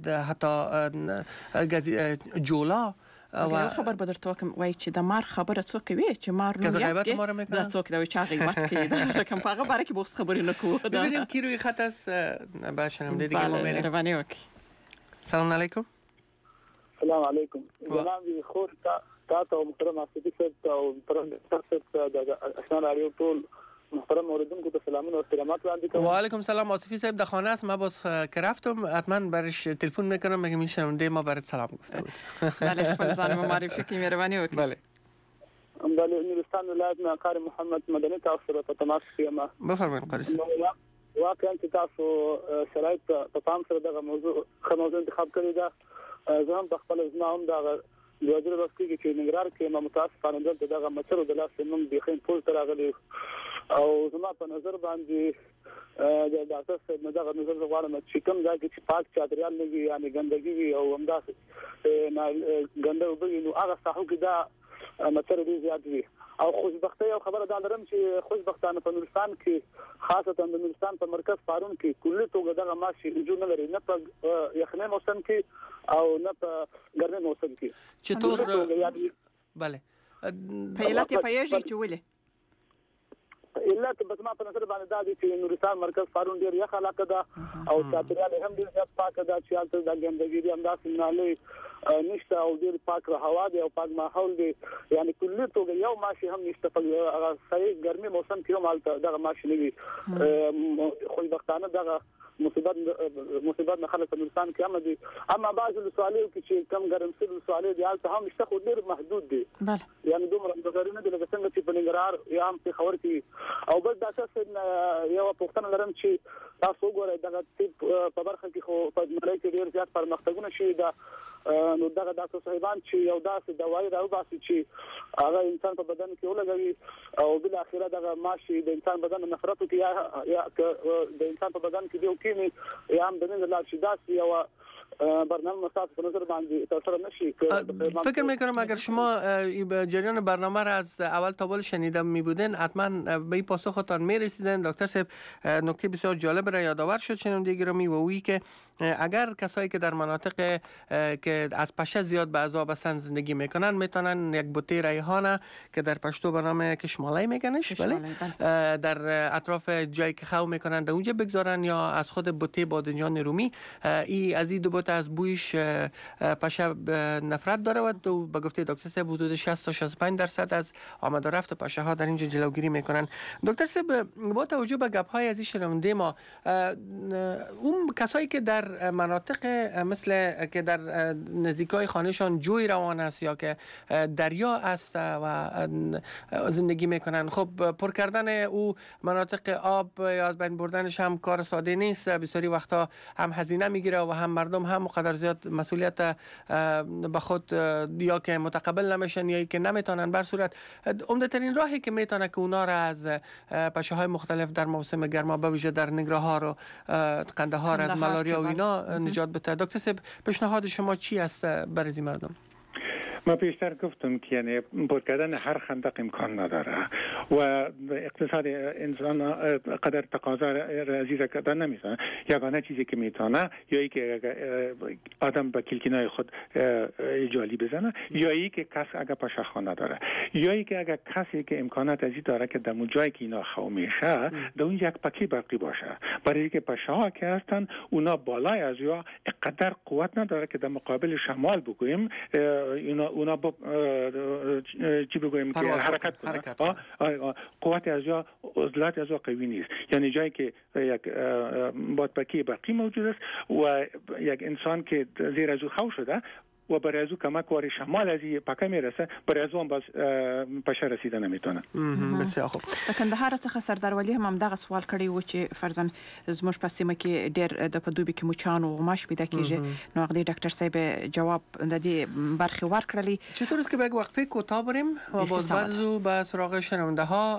حتی جولا. و خبر بدر تو کم وای چې د مار خبره څوک کوي چې مار نو غیبت ما رو میکنه، څوک دا چې غیبت کوي دا کوم هغه باره کې بوس خبرې نه کوو. ببینیم کی روی خط است. باشم دیگه ما میریم. روانی وک. سلام علیکم. سلام علیکم. جناب خور تا تا محترم افسری صاحب او محترم صاحب د اشنا رادیو ټول محترم اوریدونکو ته سلامونه و احترامات وړاندې کوم. و علیکم سلام. آصفی صاحب در خانه است. ما باز که رفتم حتما برش تلفن میکنم میگم این شنونده ما برات سلام گفته بود. بله خپل ځان معرفي کی مهرباني وکړئ. بله بله نورستان ولایت نه قاری محمد مدني تاسو سره په تماس کې ما بفرمایئ قاری صاحب. واقعا چې تاسو شرایط په پام سره دغه موضوع خموزه انتخاب کړی دا زه هم په خپل ځناوم دا د وزیر واسطې کې نګرار کې ما متاسفانه دغه مچرو د لاس نوم د خین پول تر راغلی او زما په نظر باندې د ډاکټر صاحب دغه نظر غواړم چې کوم ځای کې چې پاک چادريال لګي یعنی ګندګي وي او همداسې نه ګنده وبوي نو هغه ساحو کې دا مچر دي زیات وي او خوشبختي او خبره دا لرم چې خوشبختانه په نورستان کې خاصه د نورستان په مرکز پارون کې کله توګه دغه ماشي وجود نه لري، نه په یخنۍ موسم کې او نه په ګرمۍ موسم کې. چطور؟ بله په علت یې پیږي چې ولې علت بس ما په نظر باندې دا دي چې نورستان مرکز پارون ډیر یخ علاقه ده او چاپیریال هم ډیر زیات پاک ده چې حالت د ګندګي دي همداسې نالي نشته او ډیر پاک هوا دی او پاک ماحول دی، یعنی کله توګه یو ماشي هم نشته په صحیح ګرمي موسم کې هم حالت دغه ماشي نه وي. خوشبختانه دغه مصیبت مصیبت نه خلک په نورستان کې هم دي، اما بعض السوالو کې چې کم ګرم سل سوالو دي حالت هم نشته خو ډیر محدود دي. بله یعنی دومره متغیرونه دي لکه څنګه چې په ننګرهار یا هم په خبر کې او بل دا څه یو پوښتنه لرم چې تاسو وګورئ دغه په برخه کې خو په ملي کې ډیر زیات پرمختګونه شوي ده نو دغه ډاکټر صاحبان چې یو داسې دوايي راوباسي چې هغه انسان په بدن کې ولګوي او بل اخره دغه ماشي د انسان بدن نفرت کوي یا د انسان په بدن کې دی کینی یا هم د نن لا شي داسې یو برنامه مساعد به نظر باندې تاثیر نشي. فکر میکنم اگر شما جریان برنامه را از اول تا بالا شنیده می بودین حتما به این پاسختان می رسیدین. دکتر صاحب نکته بسیار جالب را یادآور شد شنونده گرامی و وی که اگر کسایی که در مناطق که از پشه زیاد به عذاب هستند زندگی میکنن میتونن یک بوته ریحانه که در پشتو به نام کشمالای میگنش بله در اطراف جایی که خو میکنن در اونجا بگذارن یا از خود بوته بادنجان رومی ای از این دو بوته از بویش پشه نفرت داره و دو به گفته دکتر صاحب حدود شصت تا شصت و پنج درصد از آمد و رفت پشه ها در اینجا جلوگیری میکنن. دکتر صاحب با توجه به گپ های از این شنونده ما اون کسایی که در مناطق مثل که در نزدیکای خانهشان جوی روان است یا که دریا است و زندگی میکنن، خب پر کردن او مناطق آب یا از بین بردنش هم کار ساده نیست، بسیاری وقتا هم هزینه میگیره و هم مردم هم مقدر زیاد مسئولیت به خود یا که متقبل نمیشن یا که نمیتونن. بر صورت عمده ترین راهی که میتونه که اونا را از پشه های مختلف در موسم گرما به ویژه در ننگرهار و قندهار از ملاریا و اینا نجات بده. دکتر صاحب پیشنهاد شما چی است برای مردم؟ ما پیشتر گفتم که یعنی پر کردن هر خندق امکان نداره و اقتصاد انسان قدر تقاضا رازی را کردن نمیتونه. یگانه چیزی که میتونه یا ای که آدم با کلکینای خود جالی بزنه یا ای که کس اگر پشه خانه داره یا ای که اگر کسی که امکانات ازی داره که در جایی که اینا خو میشه در اونجا یک پکی برقی باشه، برای که پشه ها که هستن اونا بالای از یا قدر قوت نداره که در مقابل شمال بگویم اینا اونا با چی بگویم که حرکت کنه. قوت از یا عضلات از یا قوی نیست، یعنی جایی که یک بادپکی برقی موجود است و یک انسان که زیر از او خو شده و برای از او کمک واری شمال از این پکه میرسه، برای از اون باز پشه رسیده نمیتونه. بسیار خوب. د کندهار څخه سردار ولی هم دغه سوال کړی و چې فرضاً زموږ په سیمه کې ډېر د پدوبي کې مچان او غماش پیدا کیږي، نو هغه ډاکټر صاحب جواب د دې برخه ورکړلی. چطور است که به یک وقفه کوتاه بریم و باز بعضو به سراغ شنونده ها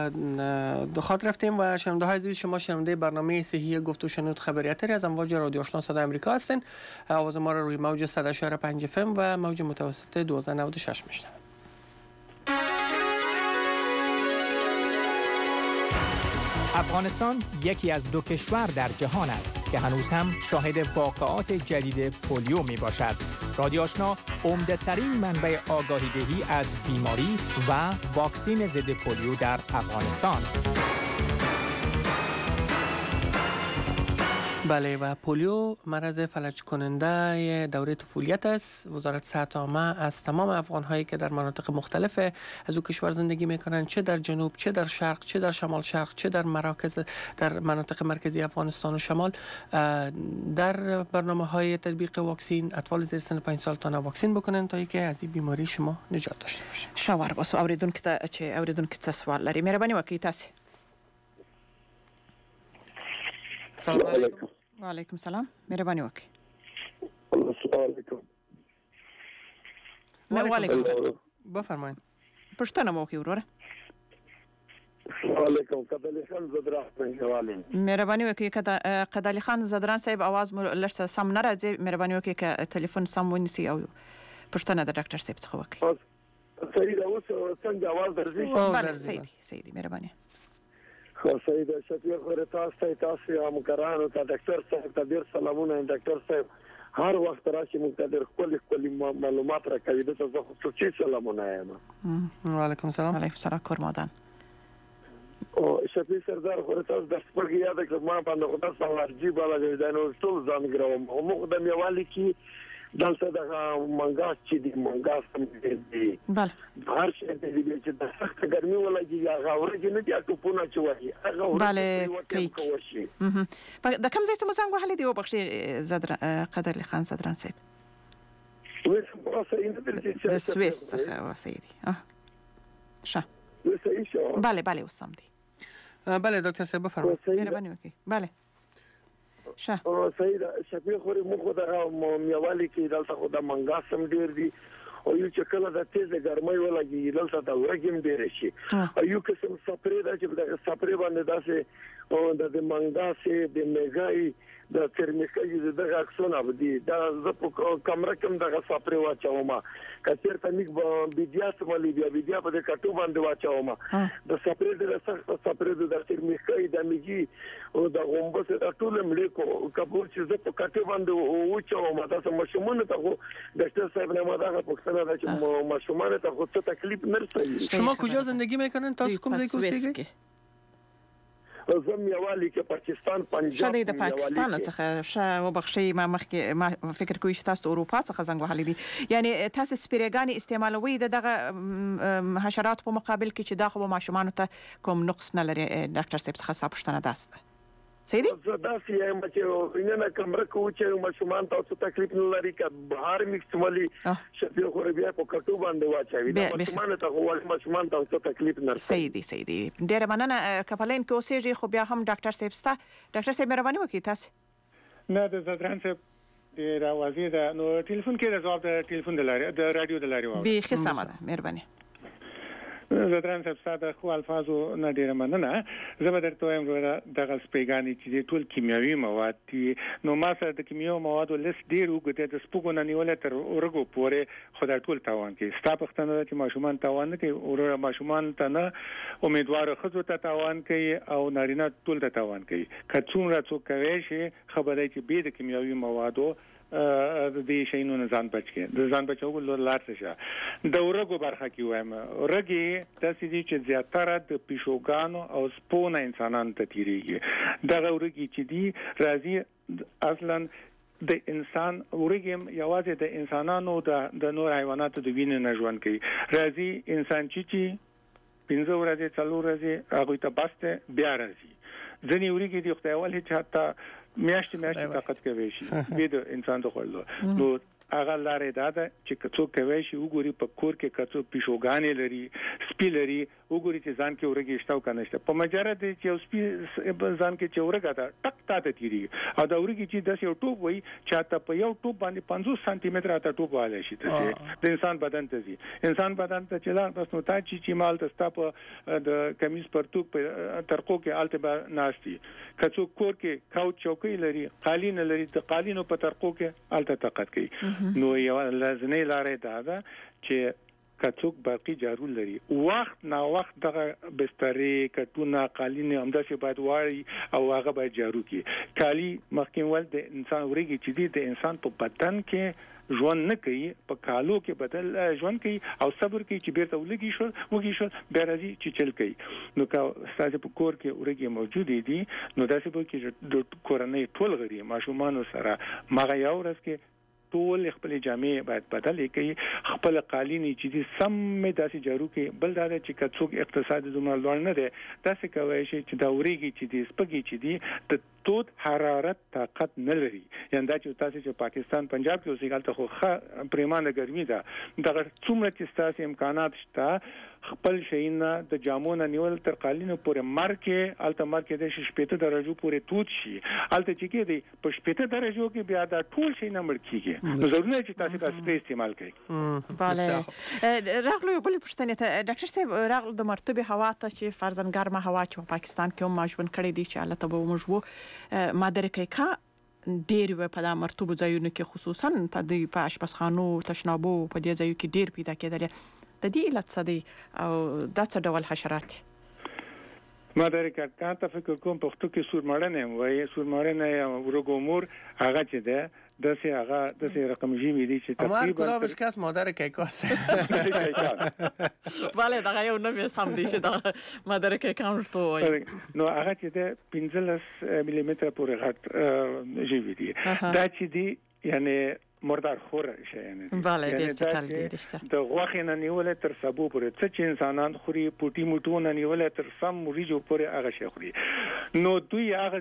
دخواد رفتیم و شنونده های عزیز شما شنونده برنامه صحی گفت و شنود خبریاتری از امواج رادیو آشنا صدای آمریکا هستین. آواز ما رو روی موج صد و شش و پنج اف ام و موج متوسط دوازده نود و شش میشنوید. افغانستان یکی از دو کشور در جهان است که هنوز هم شاهد واقعات جدید پولیو می باشد. رادیو آشنا عمده ترین منبع آگاهی دهی از بیماری و واکسین ضد پولیو در افغانستان. بله و پولیو مرض فلج کننده دوره طفولیت است. وزارت صحت عامه از تمام افغان هایی که در مناطق مختلف از او کشور زندگی میکنند، چه در جنوب، چه در شرق، چه در شمال شرق، چه در مراکز در مناطق مرکزی افغانستان و شمال، در برنامه های تطبیق واکسین اطفال زیر سن پنج سال تا واکسین بکنند تا اینکه از این بیماری شما نجات داشته باشید. شاور باسو اوریدونکو ته چې اوریدونکو څه سوال لري مهرباني وکړئ تاسو. السلام علیکم. و علیکم السلام. مهرباني وکړئ. السلام علیکم. و علیکم السلام. بفرمایئ. پښتنه مو کوي وروره. السلام علیکم. قدلی خان زدران پنځوالي. مهرباني وکړئ قدلی خان زدران صاحب आवाज مو لږ سم نه راځي. مهرباني وکړئ ک ټلیفون سم ونیسي او پښتنه د ډاکټر صاحب څخه وکړئ. صحیح ده. اوس څنګه आवाज درځي؟ بله صحیح دی صحیح دی. مهرباني. خو سید شفیع خور تاسو ته تاسو هم کرانو ته ډاکټر صاحب ته ډیر سلامونه. ډاکټر صاحب هر وخت راشي موږ ته ډیر خپل خپل معلومات راکوي. د تاسو خصوصي سلامونه یم. و علیکم السلام. علیکم السلام کورمادان. او شفیع سردار خور تاسو د خپل یاد کړم ما باندې خدای سره ورجی بالا د نو ټول ځان ګرام او موږ د میوالي کی دلته د منګاس چې دی منګاس هم دی. بله. هر شي د دې چې د سخت ګرمي ولګي هغه ورګي نه دی ټوپونه چوي. هغه بله کوي. د کوم ځای ته مو زنګ وهلی دی وبخښئ زدران قدرلی خان زدران صاحب؟ د سویس څخه واسه دی. ښه. بله بله اوس سم دی. بله دکتر صاحب بفرمایئ. مهرباني وکړئ. بله. شه او سید شفیع خوري مخ د میوالي کې دلته خو د منګاس هم ډیر دي او یو چې کله د تیز ګرمۍ ولګي دلته د ورګم ډیر شي. او یو قسم سپری دا چې د سپری باندې داسې او د منګاس د میګای د ترمیکای د اکسون ابدي دا ز په کمره کې د سپری واچوم کثیر تنیک بيدیاس ملي بیا بيدیا په کټو باندې واچوم. د سپری د سخت سپری د ترمیکای د میګي او د غومبس د ټول ملکو کبور چې ز په کټو باندې واچوم. تاسو مشمون ته ډاکټر صاحب نه ما دا پوښتنه ده چې مشمون ته خو څه تکلیف نه رسېږي. شما کجا زندگی میکنین؟ تاسو کوم ځای کې اوسېږئ؟ زم یوالي کې پاکستان پنجاب. شاده د پاکستان څخه شه وبخښي ما مخکې ما فکر کوي چې تاسو اروپا څخه زنګ وهلی دي. یعنی تاسو سپریګانی استعمالوي د دغه حشرات په مقابل کې چې دا خو ماشومان ته کوم نقص نه لري. ډاکټر صاحب څخه صاحب ده سیدی دا سی یم چې نه کمره کو چې ماشومان تاسو تکلیف نه لري که بهر میکس ملي شفیع خو بیا په کټو باندې واچوي. دا ماشومان ته هو ماشومان تاسو تکلیف نه لري. سیدی سیدی ډیر مننه. کپلین کې اوسېږي خو بیا هم ډاکټر صاحب ستا ډاکټر صاحب مهرباني وکړئ تاسو. نه د زدران صاحب د راوازي د نو ټلیفون کې د جواب د ټلیفون د لاري د رادیو د لاري واه به خصمه ده. مهرباني. زدران صاحب ساده خو الفاظو نه ډیره مننه. زه به درته وایم دغه سپیګانی چې ټول کیمیاوي مواد دي نو ما سره د کیمیاوي موادو لیست ډیر وګته د سپوږو نه نیول تر ورګو پورې خدای ټول تاوان کوي. ستا پښتنه چې ماشومان تاوان نه کوي او ماشومان ته نه امیدوار خزو ته تاوان کوي او نارینه ټول ته تاوان کوي. کڅون را څوک کوي شي خبره چې به د کیمیاوي موادو د دې شینو نه ځان بچ کې د ځان بچو لار څه شه د ورګو برخه کې وایم. ورګي د سې چې زیاتره د پښوګانو او سپونه انسانانو ته تیریږي. دا ورګي چې دی راځي اصلا د انسان ورګم یوازې د انسانانو د نور حیواناتو د وینې نه ژوند کوي. راځي انسان چې پنځه ورځې څلور ورځې هغه ته بسته بیا راځي. ځنی ورګي دی خدای ولې چې حتی میاشتې میاشتې طاقت کوي شي به د انسان د خللو نو هغه لارې دا ده چې کڅو کوي شي وګوري په کور کې کڅو پښوګانې لري سپی لري وګوري چې ځان کې ورګي شتاو کنه شته په مجرد چې یو سپی ځان کې چې ورګا ده ټک ټاته تیری او دا ورګي چې د یو ټوب وای چې تا په یو ټوب باندې پنځوس سانتي متر اته ټوب والي شي ته د انسان بدن ته زی انسان بدن ته چې لار بس نو تا چې چې مال ته ستا د کمیس پرتوک په ترقو کې الته ناشتي کڅو کور کې کاوچ چوکۍ لري قالین لري د قالینو په ترقو کې الته طاقت کوي. نو یو لازمي لارې دا ده چې کڅوک برقي جارو لري وخت نا وخت دغه بسترې کټونه قالین همداسې باید واري او هغه باید جارو کی کالی مخکینول د انسان ورګي چې د انسان په بدن کې ژوند نه کوي په کالو کې بدل ژوند کوي او صبر کوي چې بیرته ولګي شو وګي شو بیا راځي چې چل کوي نو کا ستاسو په کور کې ورګي موجود دي نو داسې به کې د کورنۍ ټول غړي ماشومان سره مغه یو ورځ کې ټول خپل جامې باید بدلې کوي خپل قالینی چې دي سم داسې جارو کې بل دا چې کڅوک اقتصادي زموږ لوړ نه ده داسې کوي چې دا ورګي چې دي سپږی چې دي د تود حرارت طاقت نه لري یعنی دا چې تاسو چې پاکستان پنجاب کې اوسېګل ته خو پریمانه ګرمي ده دغه څومره چې تاسو امکانات شته خپل شینه د جامونو نیول تر قالینو پورې مرکه الته مرکه د شپږ درجو پورې توت شي الته چې کې دی په شپږ درجو کې بیا دا ټول شینه مړ کیږي نو ضروري چې تاسو دا سپیس استعمال کړئ bale راغلو بل پښتنه ته ډاکټر صاحب راغلو د مرتبه هوا ته چې فرضاً ګرمه هوا چې په پاکستان کې هم ماجبن کړی دی چې الته به موږ ماده رکیکا ډیر په د مرتبه ځایونو کې خصوصا په د په اشپزخانو تشنابو په دې ځایو کې ډیر پیدا کېدل د دې علت څه دی او دا څه ډول حشرات ما درې کار ته فکر کوم پښتو کې سورمړنه وایي سورمړنه ورګومور هغه چې ده د سه هغه د سه رقم جیمی دي چې تقریبا ما کدامش کس مادر کیکاس bale دا یو نو سم دي چې دا مادر کیکان ورته وایي نو هغه چې ده پنځلس ملي متر پورې غټ جیمی دي دا چې دي یعنی مردار خور شي یعنی bale ډېر چټل دي رښتیا د غوښې نه نیولې تر سبو پورې څه چې انسانان خوري پوټي موټونه نیولې تر سم مریجو پورې هغه شي خوري نو دوی هغه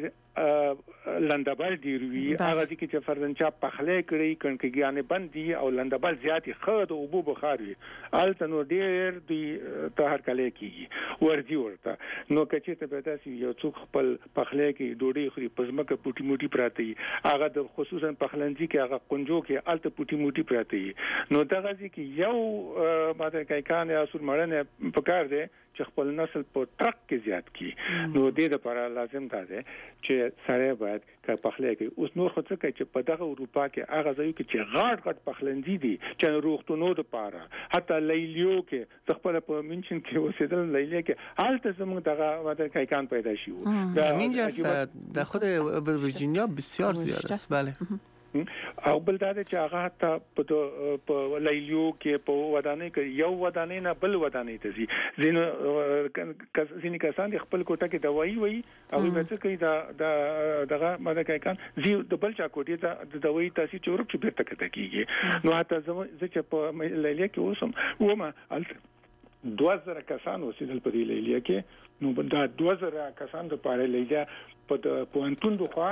چې لندبل دی وی هغه چې فرضاً چا پخلې کړی کڼکګیانه بندي او لندبل زیاتی خد او بو بخار وي الته نو ډېر دی ته هر کله کیږي ورځي ورته نو کچې ته به تاسو یو څوک خپل پخلې کې ډوډۍ خوري پزماکه پوټي موټي پراته هغه د خصوصا پخلنځي کې هغه کنجو کې الته پوټي موټي پراته نو دغه چې یو ماده کایکان یا سورمړنه پکار دی چې خپل نسل په ټرک کې زیات کی نو دې لپاره لازم ده چې سره باید ک پخلې کې اوس نور خو څه کوي چې په دغه اروپا کې هغه ځایو کې چې غاټ غاټ پخلنځي دي چې روغتونو د پاره حتی لیلیو کې خپل په منشن کې اوسېدل لیلیه کې حالت زموږ دغه ماده کایکان پیدا شي دا اینجا در خود ورجینیا بسیار زیاد است بله او بل دا چې هغه حتی په لیلیو کې په ودانې کې یو ودانې نه بل ودانې ته ځي ځینې ځینې کسان د خپل کوټه کې دوايي وي او به څه کوي دا دغه ماده کایکان زی د بل چا کوټې ته د دوايي تاسو چې ورک چې بیرته کته کیږي نو حتی زه چې په لیلیه کې اوسم و ما دوه زره کسان اوسېدل په لیلیه کې نو دا دوه زره کسان د پاره لیلیه په پوهنتون دوخوا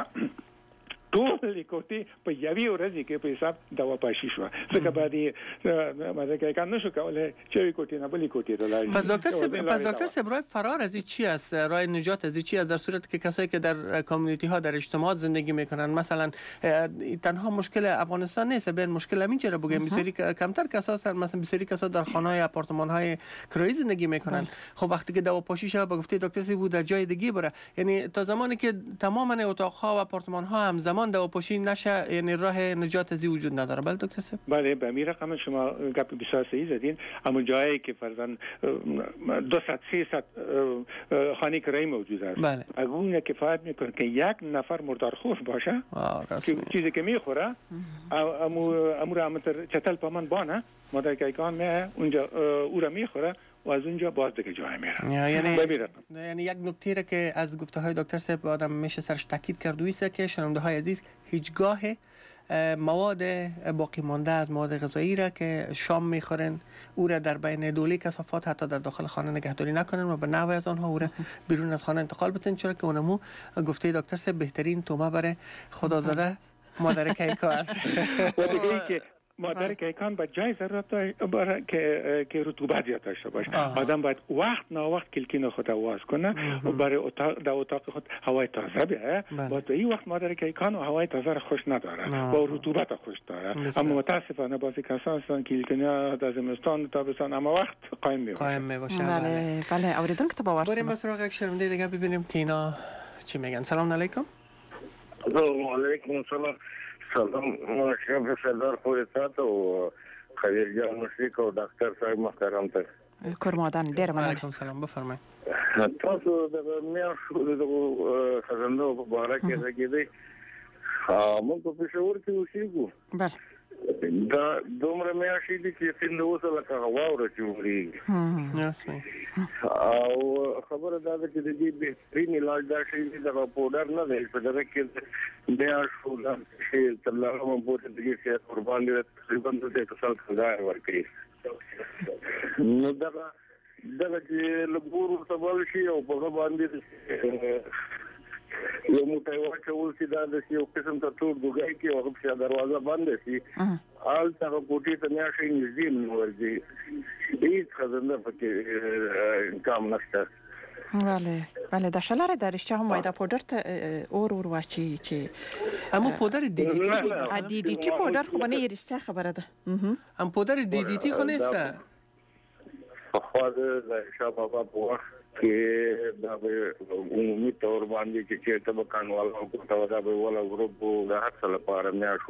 ټول لیکوتي په یوې ورځ کې په حساب دوا پاشي شو ځکه باندې ماده کې کار نشو کولای چې کوټی نه بلی کوټی دلای پس دکتر سب پس دکتر سب راه فرار از چی است راه نجات از چی است در صورتی که کسایی که در کامیونیتی ها در اجتماعات زندگی میکنن مثلا تنها مشکل افغانستان نیست ببین مشکل همین چرا بگم بسیاری کمتر کسا هستن مثلا بسیاری کسا در خانه های آپارتمان های کرایه زندگی میکنن خب وقتی که دوا پاشی شب گفته دکتر سب بود در جای دیگه بره یعنی تا زمانی که تمام اتاق ها و آپارتمان ها همزمان دواپاشی نشه یعنی راه نجات ازی وجود نداره بله دکتر صاحب بله به این رقم شما گپ بسیار صحیح زدین اما جایی که فرضاً دویست سیصد خانه کرایه موجود است بله اگر اون کفایت میکنه که یک نفر مردارخور باشه چیزی که میخوره امو امو را متر چتل پامن بانه مادر کایکان می اونجا او را میخوره و از اونجا باز دیگه جای میره یعنی یعنی یک نکته را که از گفته های دکتر صاحب آدم میشه سرش تاکید کرد است که شنونده های عزیز هیچگاه مواد باقی مانده از مواد غذایی را که شام میخورن او را در بین دوله کثافات حتی در داخل خانه نگهداری نکنن و به نحو از آنها او را بیرون از خانه انتقال بدن چرا که اونمو گفته دکتر صاحب بهترین تومه برای خدا زده مادر کیکا است و دیگه که مادر کیکان با جای ضرورت داره که که رطوبت زیاد داشته باشه آدم باید وقت نه وقت کلکین خود واز کنه و برای اتاق در اتاق خود هوای تازه بیاره با این وقت مادر کیکان و هوای تازه را خوش نداره با رطوبت خوش داره اما متاسفانه بعضی کسان هستن کلکینیا در زمستان تابستان اما وقت قایم میشه قایم میشه بله بله اوریدم که باور بریم به سراغ یک شنونده دیگه ببینیم که اینا چی میگن سلام علیکم و علیکم السلام سلام شب سردار خودت و خیر جان مشرق او ډاکټر صاحب محترم ته کورمادان ډیر مننه. علیکم سلام بفرمایئ. تاسو د میاشتو د خزانو په اړه کې راګیدئ موږ په پېښور کې اوسېږو. بله دا دومره میاشتې دي چې سیند اوس لکه واوره چې وریږي او خبره دا ده چې د دې بهترین علاج دا شی دی د پوډر نه دی په دغه کې بیا شو دا چې تلغه مو په دې کې قربان دي تقریبا د اتصال خدای ورکړي نو دا دا چې لګورو سوال شي او په باندې یو موټی واچول چې دا د یو قسم ته ټول ګوګای کې او په دروازه بند شي حال څنګه کوټې ته نه شي نږدې نو ورځي هیڅ خزانه پکې کام نشته. بله بله دا شلاره در اشتها هم وایده پودر تا اور اور واچی چی همون پودر دی دی تی دی دی تی پودر خوبه نه اشتها خبره ده هم پودر دی دی تی خو نیسته خواهد شا بابا بوخ که دا به عمومی طور باندې چې چیرته به کانوال او کوټه دا به ولا ګروپ د هر څه لپاره میاشو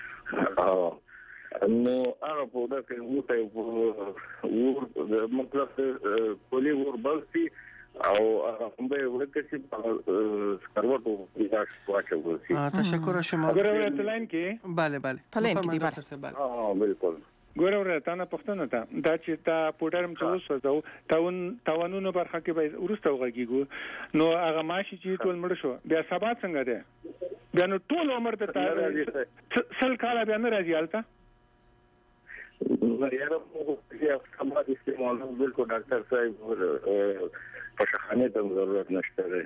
نو هغه په دا کې موته ور مطلب پولی ور بلسي او هم به ورته چې سکروټو پیداش واچول شي. تشکر شما. اگر ورتلین کې بله بله پلین کې دی بله. اه بالکل. ګوره ورته نه پښتنه ته دا چې تا پودرم چې وسوځو تاون تاونونو برخه کې به ورسته وغږیږو نو هغه ماشي چې ټول مړ شو بیا سبا څنګه ده بیا نو ټول عمر ته سل کاله بیا نه راځي البته نو یاره مو چې سبا د استعمال بالکل ډاکټر صاحب په شخانه ته ضرورت نشته ده.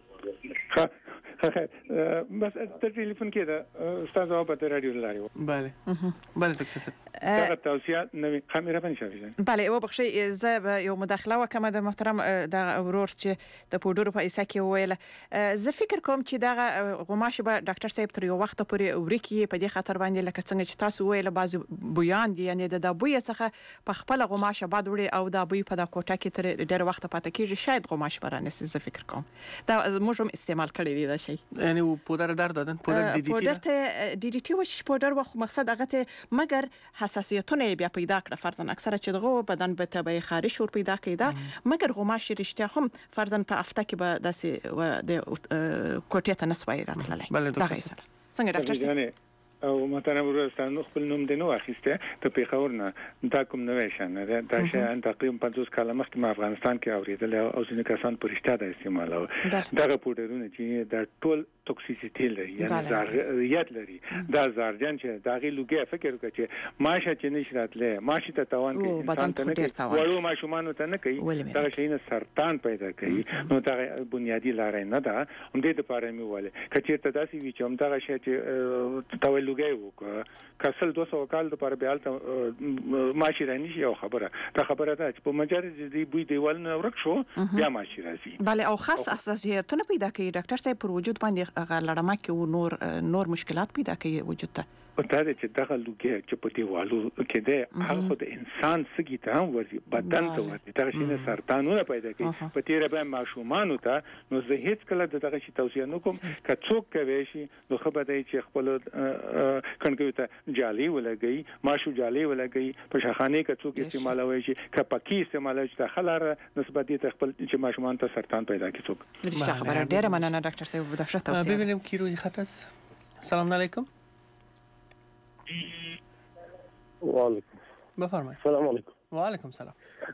بس ته ټلیفون کې دا استاد او په رادیو لاري. بله بله دکتور صاحب دا توصیه نوې کیمرا باندې شوی. بله او بخشي زه یو مداخله وکم د محترم د اورور چې د پودر په ایسه کې ویل زه فکر کوم چې دا غوماش به ډاکټر صاحب تر یو وخت پورې ورکی په دې خاطر باندې لکه څنګه چې تاسو ویل بعض بویان دي یعنی د بوی څخه په خپل غوماش باد وړي او دا بوی په د کوټه کې تر ډېر وخت پاتې کیږي شاید غوماش برانه زه فکر کوم دا موږ هم استعمال کړی دی دا شی یعنی پودر در دادن پودر دی دی تی پودر ته دی دی تی و پودر و مقصد هغه ته مگر حساسیتونه بیا پیدا کړ فرضاً اکثره چې دغه بدن به تبعی خارج شور پیدا کیده مگر غوماش رښتیا هم فرضاً په هفته کې به داسې د کوټې ته نسوي راتللی. بله دکتور څنګه ډاکټر صاحب او محترم ورستانو خپل نوم د نو اخیسته ته پیښور نه دا کوم نوې شان نه دا چې تقریبا پنځوس کاله مخکې ما افغانستان کې اوریدل او ځینې کسان پرشته د استعمالو دا پودرونه چې دا ټول توکسیسیټي لري یعنی ضرریت لري دا زهرجن چې دا غي لوګي فکر وکړي چې ماشه چې نشراتله ماشه ته توان کې انسان ته نه کوي وړو ماشومان ته نه کوي دا شي نه سرطان پیدا کوي نو دا بنیادی لارې نه ده هم دې لپاره مې وله کچې ته داسې وی چې هم دا شي چې توي لوګي وکړه کسل دوه سوه کال لپاره بیا ته ماشي رانی شي او خبره دا خبره ده چې په مجرد دې بوی دیوال نه ورک شو بیا ماشي راځي. بله او خاص اساسیتونه پیدا کوي ډاکټر صاحب پر وجود باندې غلړمه کې نور نور مشکلات پیدا کوي وجود ته پته ده چې دغه لوګي چې په دیوالو کې ده هغه د انسان سګی ته هم ورځي بدن ته ورځي دا شي نه سرطانونه پیدا کوي په تیر به ماشومان ته نو زه هیڅ کله دغه شي توصیه نکوم که څوک کوي شي نو خبره ده چې خپل کنګوي ته جالي ولګي ماشو جالي ولګي په شخانه کې څوک استعمالوي شي که پکی استعمالوي چې خلار نسبت دي خپل چې ماشومان ته سرطان پیدا کوي څوک. خبره ډیره مننه ډاکټر صاحب د ښه توصیه. ببینیم کی روی خط است. سلام علیکم. و علیکم. بفرمایید. سلام علیکم. و علیکم سلام.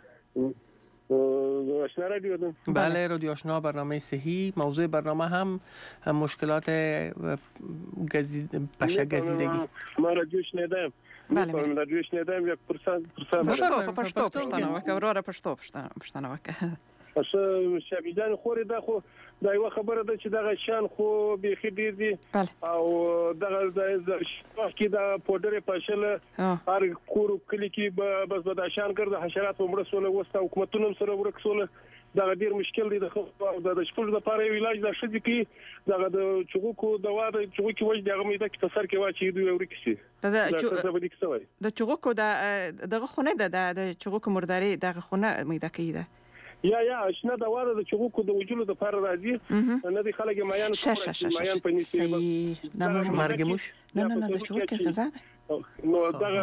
آشنا رادیو دم. بله رادیو آشنا برنامه صحی موضوع برنامه هم مشکلات گزید پشه گزیدگی. ما رادیو شنیدم. بله من رادیو شنیدم یک پرسان پرسان. پشتو پشتو پشتو وکه وراره پشتو پشتو پشتو وکه. اصل شبیدان خوری دا خو دا یو خبره ده چې دغه شان خو به خډیر دي او دغه د شپه دا پودر پاشل هر کور کلی کې بس به دا شان ګرځي حشرات عمر سره وسته حکومتونو سره ورکسول دا ډیر مشکل دي د د شپږ لپاره علاج دا شدي کې دغه د چغوکو دوا د چغوکو وجه دغه مې د کثر کې واچي دوی ورکسي د چغوکو دغه خونه ده د چغوکو مرداري دغه خونه مې د کیده یا یا اشنا دا واده د چغوکو د وجلو د فار راځي نه دي خلک مایان مایان په نيسي نه مرګ موش نه نه نه د چغوکو غذا نو دا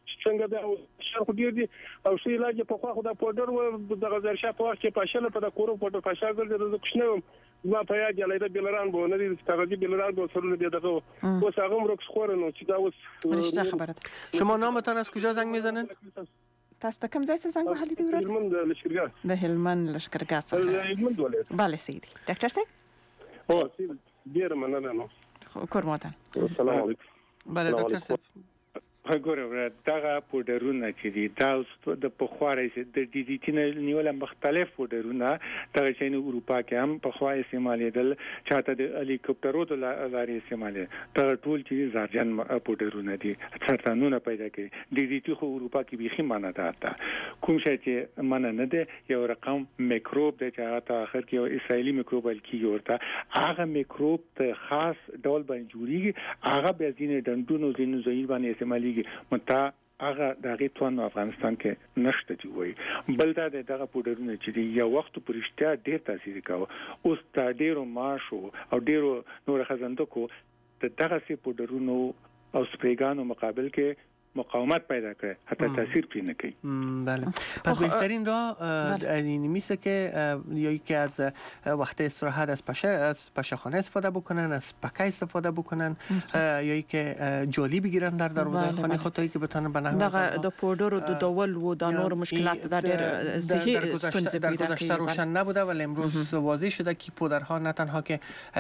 څنګه د شر خو ډیر دي او شي علاج په خو خدا پودر و د غزر شپ وخت کې پښل په د کورو پودر پښا ګرځي د کوښنه ما په یاد یاله د بلران بو نه دي تاګي بلران بو سره دي دغه او ساغم رکس خورنو چې دا اوس خبره. شما نامتان از کجا زنگ میزنن؟ تاسو کوم ځای څخه زنګ وهلی دی؟ هلمند لشکرګاه. د هلمند لشکرګاه څخه. هلمند ولایت. bale سیدی. ډاکټر صاحب؟ او سیدی ډیر مننه نو. کورماتان. السلام علیکم. bale ډاکټر صاحب. وګوره دغه پودرونه چې دي دا د پخواري د ډي ډي ټي نیول مختلف پودرونه دغه چې نو اروپا کې هم په خوا استعمالېدل چاته د هلیکوپټرو د لارې استعمالېدل دا ټول چې زرجن پودرونه دي سرطانونه پیدا کوي ډي ډي ټي خو اروپا کې بيخي مانه ده کوم شي چې مانه نه ده یو رقم میکروب د چې هغه اخر کې یو اسرائیلي میکروب بلکې ورته هغه میکروب ته خاص ډول باندې جوړیږي هغه به ځینې دندونو ځینې ځای باندې استعمالي متا هغه دغه توان افغانستان کې نشته دی وای بل دا دغه پودرونه چې دی یو وخت پرشتیا ډیر تاثیر کاوه اوس تا ډیرو ماشو او ډیرو نور خزندکو دغه سي پودرونو او سپریګانو مقابل کې مقاومت پیدا کنه حتی تاثیر پی نکنه. بله. پس بهترین راه این میشه که یا که از وقت استراحت از پشه از پشهخانه استفاده بکنن، از پکه استفاده بکنن، یا که جالی بگیرن در دروازه خانه خود تا که بتونن به نحو دغه د پودر و د دول و د نور مشکلات در در صحی در در گذشته روشن نبوده ولی امروز واضح شده که پودرها نه تنها که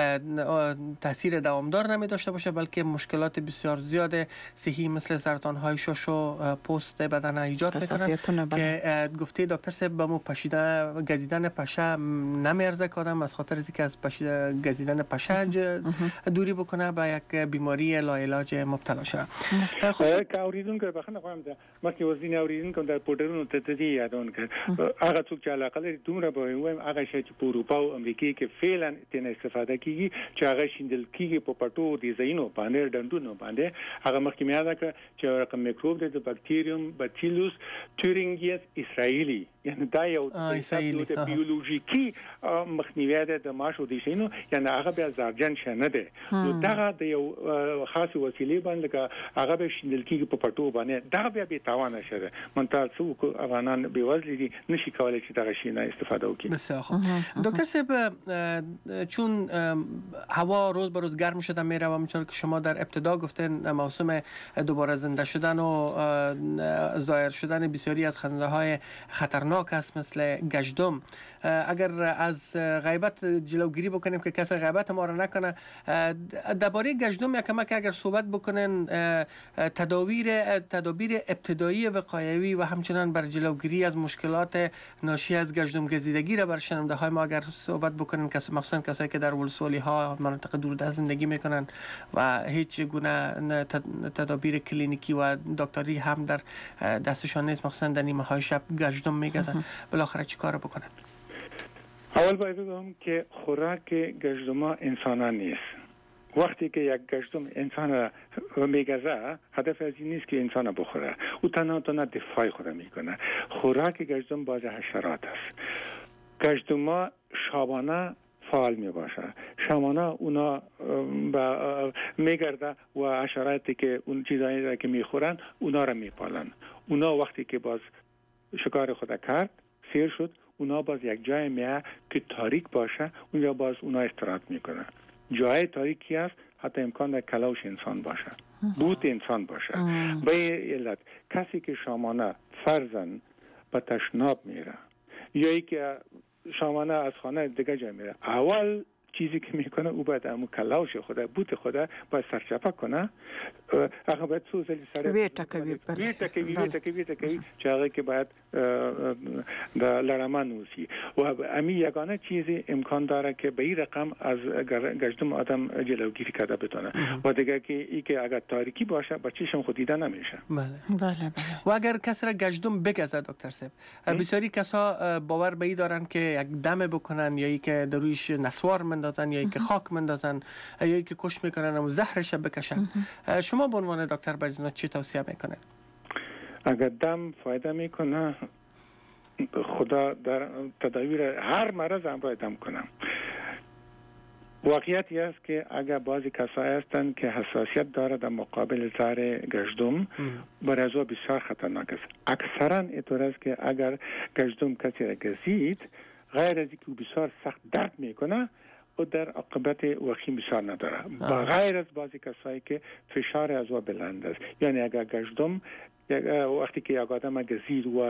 تاثیر دوامدار نمی داشته باشه بلکه مشکلات بسیار زیاد صحی مثل سرطان های شش پوست بدن ایجاد میکنن که گفته دکتر صاحب به مو پشیده گزیدن پشه نمیارزه که آدم از خاطر اینکه از پشیده گزیدن پشه دوری بکنه به یک بیماری لاعلاج مبتلا شه. خب که اوریدون که بخنه خواهم ده ما که وزین اوریدون که در پودرونو تدی یادون که هغه څوک چې علاقه لري دومره به وایم هغه شی چې په اروپا او امریکا کې فعلا تنه استفاده کیږي چې هغه شیندل کیږي په پټو ډیزاینو باندې ډندونو باندې هغه مخکې مې یاد کړ چې رقم میکروب د باکتریوم باتیلوس تورینګیس اسرائیلی یعنی دا یو د بیولوژیکی مخنیوي ده د ماشو د شینو یعنی هغه بیا زرجن شنه ده نو دا د یو خاص وسیلې باندې که هغه به شیندل کیږي په پټو باندې دا بیا به تاوان شره منتها څوک افغانان به وزلي دي نشي کولای چې دغه شی نه استفاده وکړي. بسیار خوب. دکتر صاحب چون هوا روز به روز گرم شده میره و همونطور که شما در ابتدا گفتین موسم دوباره زنده شدن و ظاهر شدن بسیاری از خزنده های خطرناک است مثل گژدم اگر از غیبت جلوگیری بکنیم که کسی غیبت ما را نکنه درباره گژدم یک کمک اگر صحبت بکنن تدابیر تدابیر ابتدایی وقایوی و همچنان بر جلوگیری از مشکلات ناشی از گژدم گزیدگی را بر شنونده های ما اگر صحبت بکنن کسی مخصوصا کسایی که در ولسوالی ها مناطق دوردست زندگی میکنن و هیچ گونه تدابیر کلینیکی و دکتری هم در دستشان نیست مخصوصا در نیمه های شب گژدم میگزن بالاخره چی کار بکنن؟ اول باید بگم که خوراک گژدما انسانان نیست. وقتی که یک گژدم انسان را میگزه هدف از این نیست که انسان بخوره او تنها تنها دفاع خود میکنه. خوراک گژدم باز حشرات است. گژدما شبانه فعال می باشه شبانه اونا میگرده و حشراتی که اون چیزایی را که میخورن اونا را میپالن. اونا وقتی که باز شکار خود کرد سیر شد اونا باز یک جای میه که تاریک باشه اونجا باز اونا استراحت میکنه. جای تاریکی است حتی امکان در کلوش انسان باشه بوت انسان باشه. به علت کسی که شامانه فرزن به تشناب میره یا ای که شامانه از خانه دیگه جای میره اول چیزی که میکنه او باید امو کلاوش خدا بوت خدا باید سرچپه کنه هغه باید سوزلی سره ویتا کوي ویتا کوي ویتا کوي ویتا کوي چې هغه کې باید د لړمان اوسي و امی یگانه چیزی امکان داره که به این رقم از گژدم آدم جلوگیری کرده بتونه و دیگه که ای که اگر تاریکی باشه با چشم خود دیده نمیشه. بله بله بله. و اگر کسی را گژدم بگزه دکتر صاحب بسیاری کسا باور به این دارن که یک دم بکنن یا ای که در رویش نسوار مندازن یا ای که خاک مندازن یا ای که کش میکنن و زهرش بکشن. شما به عنوان دکتر برزنا چی توصیه میکنن؟ اگر دم فایده میکنه خدا در تداویر هر مرض هم باید دم کنم. واقعیت است که اگر بعضی کسایی هستند که حساسیت داره در مقابل زهر گژدم، برای از بسیار خطرناک است. اکثرا اینطور است که اگر گژدم کسی را گزید، غیر از اینکه بسیار سخت درد میکنه و در عاقبت وخیم بسیار نداره، با غیر از بعضی کسایی که فشار از او بلند است. یعنی اگر گژدم وقتی که یک آدم گزید و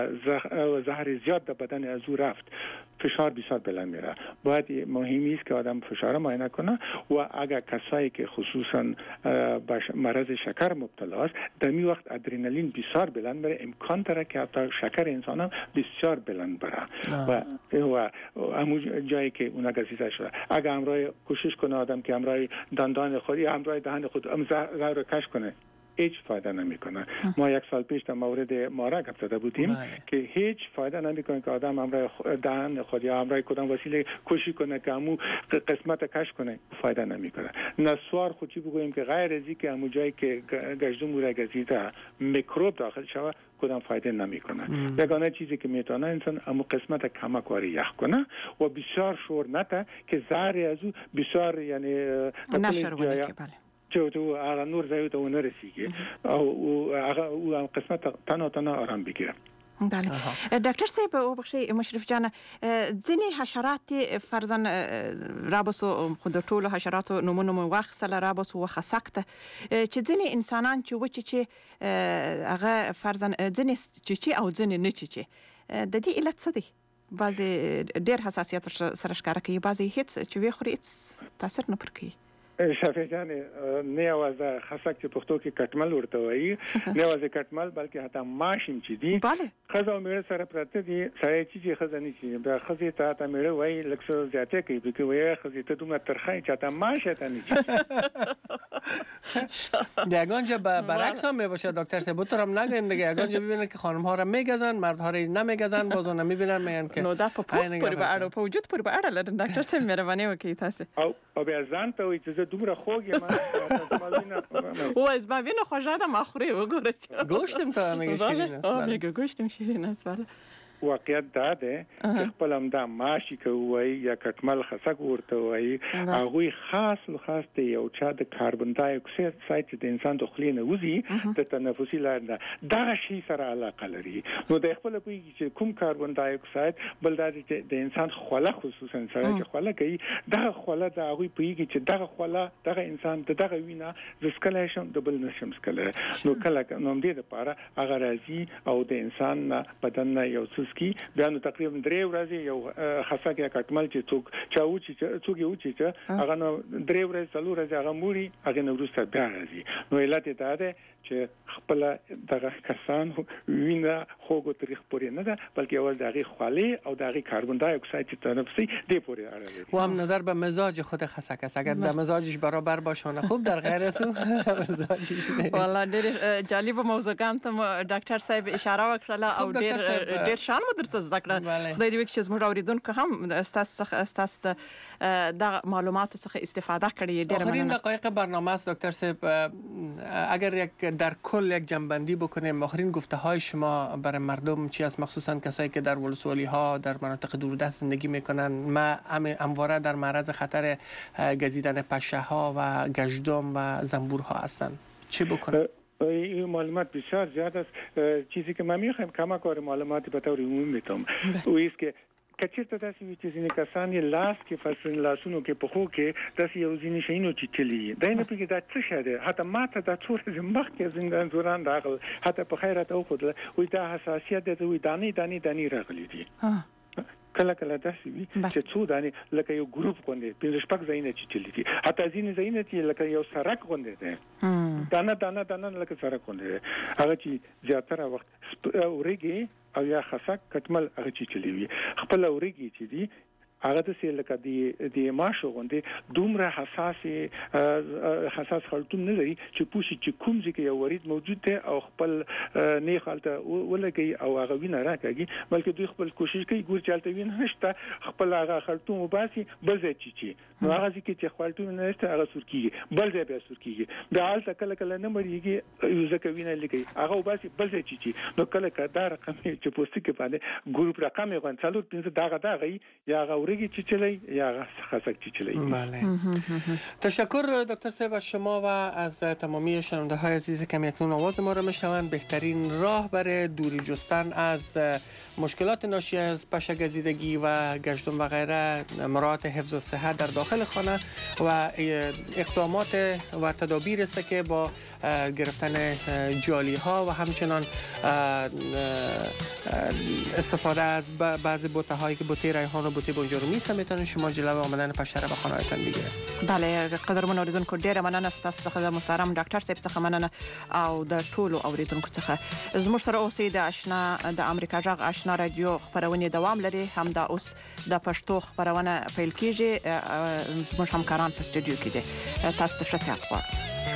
زهر زیاد در بدن از او رفت، فشار بسیار بلند میره. باید مهمی است که آدم فشار معاینه کنه و اگر کسایی که خصوصا به مرض شکر مبتلا است، در می وقت ادرنالین بسیار بلند بره، امکان داره که حتی شکر انسان هم بسیار بلند بره و و همون جایی که اونا گزیده شده. اگر امرای کوشش کنه آدم که امرای دندان خود یا امرای دهن خود ام زهر رو کش کنه، هیچ فایده نمیکنه. ما یک سال پیش در مورد ماره گپ زده بودیم که هیچ فایده نمیکنه که آدم امرای دهن خود یا امرای کدام وسیله کوشش کنه که همو قسمت کش کنه، فایده نمیکنه. نسوار خودی بگوییم که غیر از اینکه همو جایی که گژدم را گزیده میکروب داخل شوه، کدام فایده نمیکنه. یگانه چیزی که میتونه انسان همو قسمت کمکواری یخ کنه و بسیار شور نته که زهر از او بسیار یعنی نشر ولکه. بله چه تو هغه نور ځای ته ونه رسیږي او هغه او قسمت تنها تنها آرام بگیره. بله دکتر صاحب او بخشی مشرف جان، ځینې حشرات فرضاً رابسو خود ټولو حشراتو نومونه مو واخیستل، رابسو و خسکته چې ځینې انسانان چې و چې هغه فرضاً ځینې چې او ځینې نه چې د دې علت څه دی؟ بعضی ډېر حساسیت سره ښکاره کوي، بعضی هیڅ چې وی خوري هیڅ تاثیر نه پر کوي. شفیع جان، نه یوازې خسک چې پښتو کې کټمل ورته وایي، نه یوازې کټمل بلکې حتی ماشیم چې دي ښځه او میړه سره پراته دي. سړی چې ښځه نه شي بیا ښځې ته ته میړه وایي لږ څه زیاته کوي، بلکې وایي ښځې ته دومره ترخه یې چې حتی ماشه ته نه شي. یگانجا برعکس هم میباشه دکتر صاحب، تو هم نگین دیگه. یگانجا ببینن که خانم ها را میگزن، مرد ها را نمیگزن، بازو نمیبینن، میگن که نو دا په پوست پورې به اړه، په وجود پورې به اړه لري. ډاکټر صاحب مهرباني وکړئ تاسو. او او بیا ځان ته وایي چې زه دومره خوږ یم. او از ما وینه خوږه ده، ما خوري وګوره. گوشتم تا میگه شیرین است. آه میگه گوشتم شیرین است. بله واقعیت دا ده چې خپل هم دا ماشي که وایي یا کټمل خسک ورته وایي، هغوی خاص خاص د یو چا د کاربن دای اکساید چې د انسان د خولې نه وځي د تنفسي لارې نه، دغه شي سره علاقه لري. نو د خپل پوهېږي چې کوم کاربن دای اکساید، بل دا چې د انسان خوله خصوصا سره چې خوله کوي، دغه خوله د هغوی پوهېږي چې دغه خوله دغه انسان د دغه وینه زه څکلی شم، د بل نه شم څکلی. نو کله نو همدې دپاره هغه راځي او د انسان نه بدن نه یو څه کی بیا نو تقریبا درې ورځې یو خسک یا کټمل چې څوک چاو چې څوک یو چې هغه نو درې ورځې څلور ورځې هغه موري، هغه نو وروسته بیا راځي. نو علت یې دا ده چې خپل دغه کسان وینه خوږ تاریخ پورې نه ده، بلکې اول دغه خولې او دغه کاربن دای اکساید چې تنفسی دی پورې اړه لري. و هم نظر به مزاج خود خسک است، اگر در مزاجش برابر باشه خوب، در غیر از اون مزاجش نیست. والله ډېر جالب موضوعات ته ډاکټر صاحب اشاره وکړه او ډېر ډېر شان مو درته زده کړه. خدای دې وکړي چې زموږ اوریدونکو هم ستاسو څخه د معلوماتو څخه استفاده کړي. ډېر مننه. آخرین دقایق برنامه است دکتر صاحب، اگر یک در کل یک جنبندی بکنیم، آخرین گفته های شما برای مردم چی است، مخصوصا کسایی که در ولسوالی ها در مناطق دوردست زندگی میکنن، ما همواره در معرض خطر گزیدن پشه ها و گژدم و زنبور ها هستن، چی بکنن؟ این معلومات بسیار زیاد است. چیزی که من میخوایم کمک معلوماتی به طور عمومی میتونم او است که کچیرته داسې وي چې ځینې کسان یې لاس کې فرض لاسونو کې په خو کې داسې یو ځینې شیانو چیچلي، دا نه پوهېږي دا څه شی دی. حتی ما ته دا څو ورځې مخکې زندان زوران راغل، حتی په خیر راته وښودله، وایي دا حساسیت دی، وایي دانې دانې دانې راغلي دي. کله کله داسې وي چې څو دانې لکه یو ګروپ غوندې پنځه شپږ ځایونه چیچلي دي، حتی ځینې ځایونه چې لکه یو سرک غوندې دی، دانه دانه دانه لکه سرک غوندې دی. هغه چې زیاتره وخت وریږي او یا خسک کټمل هغه چیچلي وي. خپل وریږي چې دي هغه د سې لکه د د ماشو غوندې دومره حساس حساس خلطون نه لري چې پوښي چې کوم ځای کې یو ورید موجود دی او خپل نه خلطه ولګي او هغه وینه راکاږي، بلکې دوی خپل کوشش کوي ګور چالتې وینه نشته، خپل هغه خلطون وباسي بل ځای چی نو هغه ځکه چې خلطون نه نشته هغه سور کیږي، بل ځای بیا سور کیږي، بیا حالت کله کله نه مریږي یو ځکه وینه لګي هغه وباسي بل ځای چی نو کله کله دا رقم چې پوسټ کې باندې ګروپ رقم غون څلور پنځه دغه دغه یا هغه ورقی چیچلی یا خسک چیچلی. بله. تشکر دکتر صاحب از شما و از تمامی شنونده های عزیزی که اکنون آواز ما را میشنوند. بهترین راه برای دوری جستن از مشکلات ناشی از پشه گزیدگی و گشتن و غیره مراعات حفظ صحت در داخل خانه و اقدامات و تدابیر است که با گرفتن جالی ها و همچنان استفاده از بعضی بوته هایی که بوته ریحان و بوته بنجر میسه میتونن شما جلو آمدن پشه را به خانه هایتان بگیره. بله قدرمن اوریدونکو ډیره مننه ستاسو څخه محترم ډاکټر صاحب څخه مننه او د ټولو اوریدونکو څخه زموږ سره اوسې د آشنا د امریکا جغ آشنا رادیو خبرونه دوام لري. هم دا اوس د پښتو خبرونه پیل کیږي. زموږ همکاران په استودیو کې دي. تاسو ته ښه ساعت غواړم.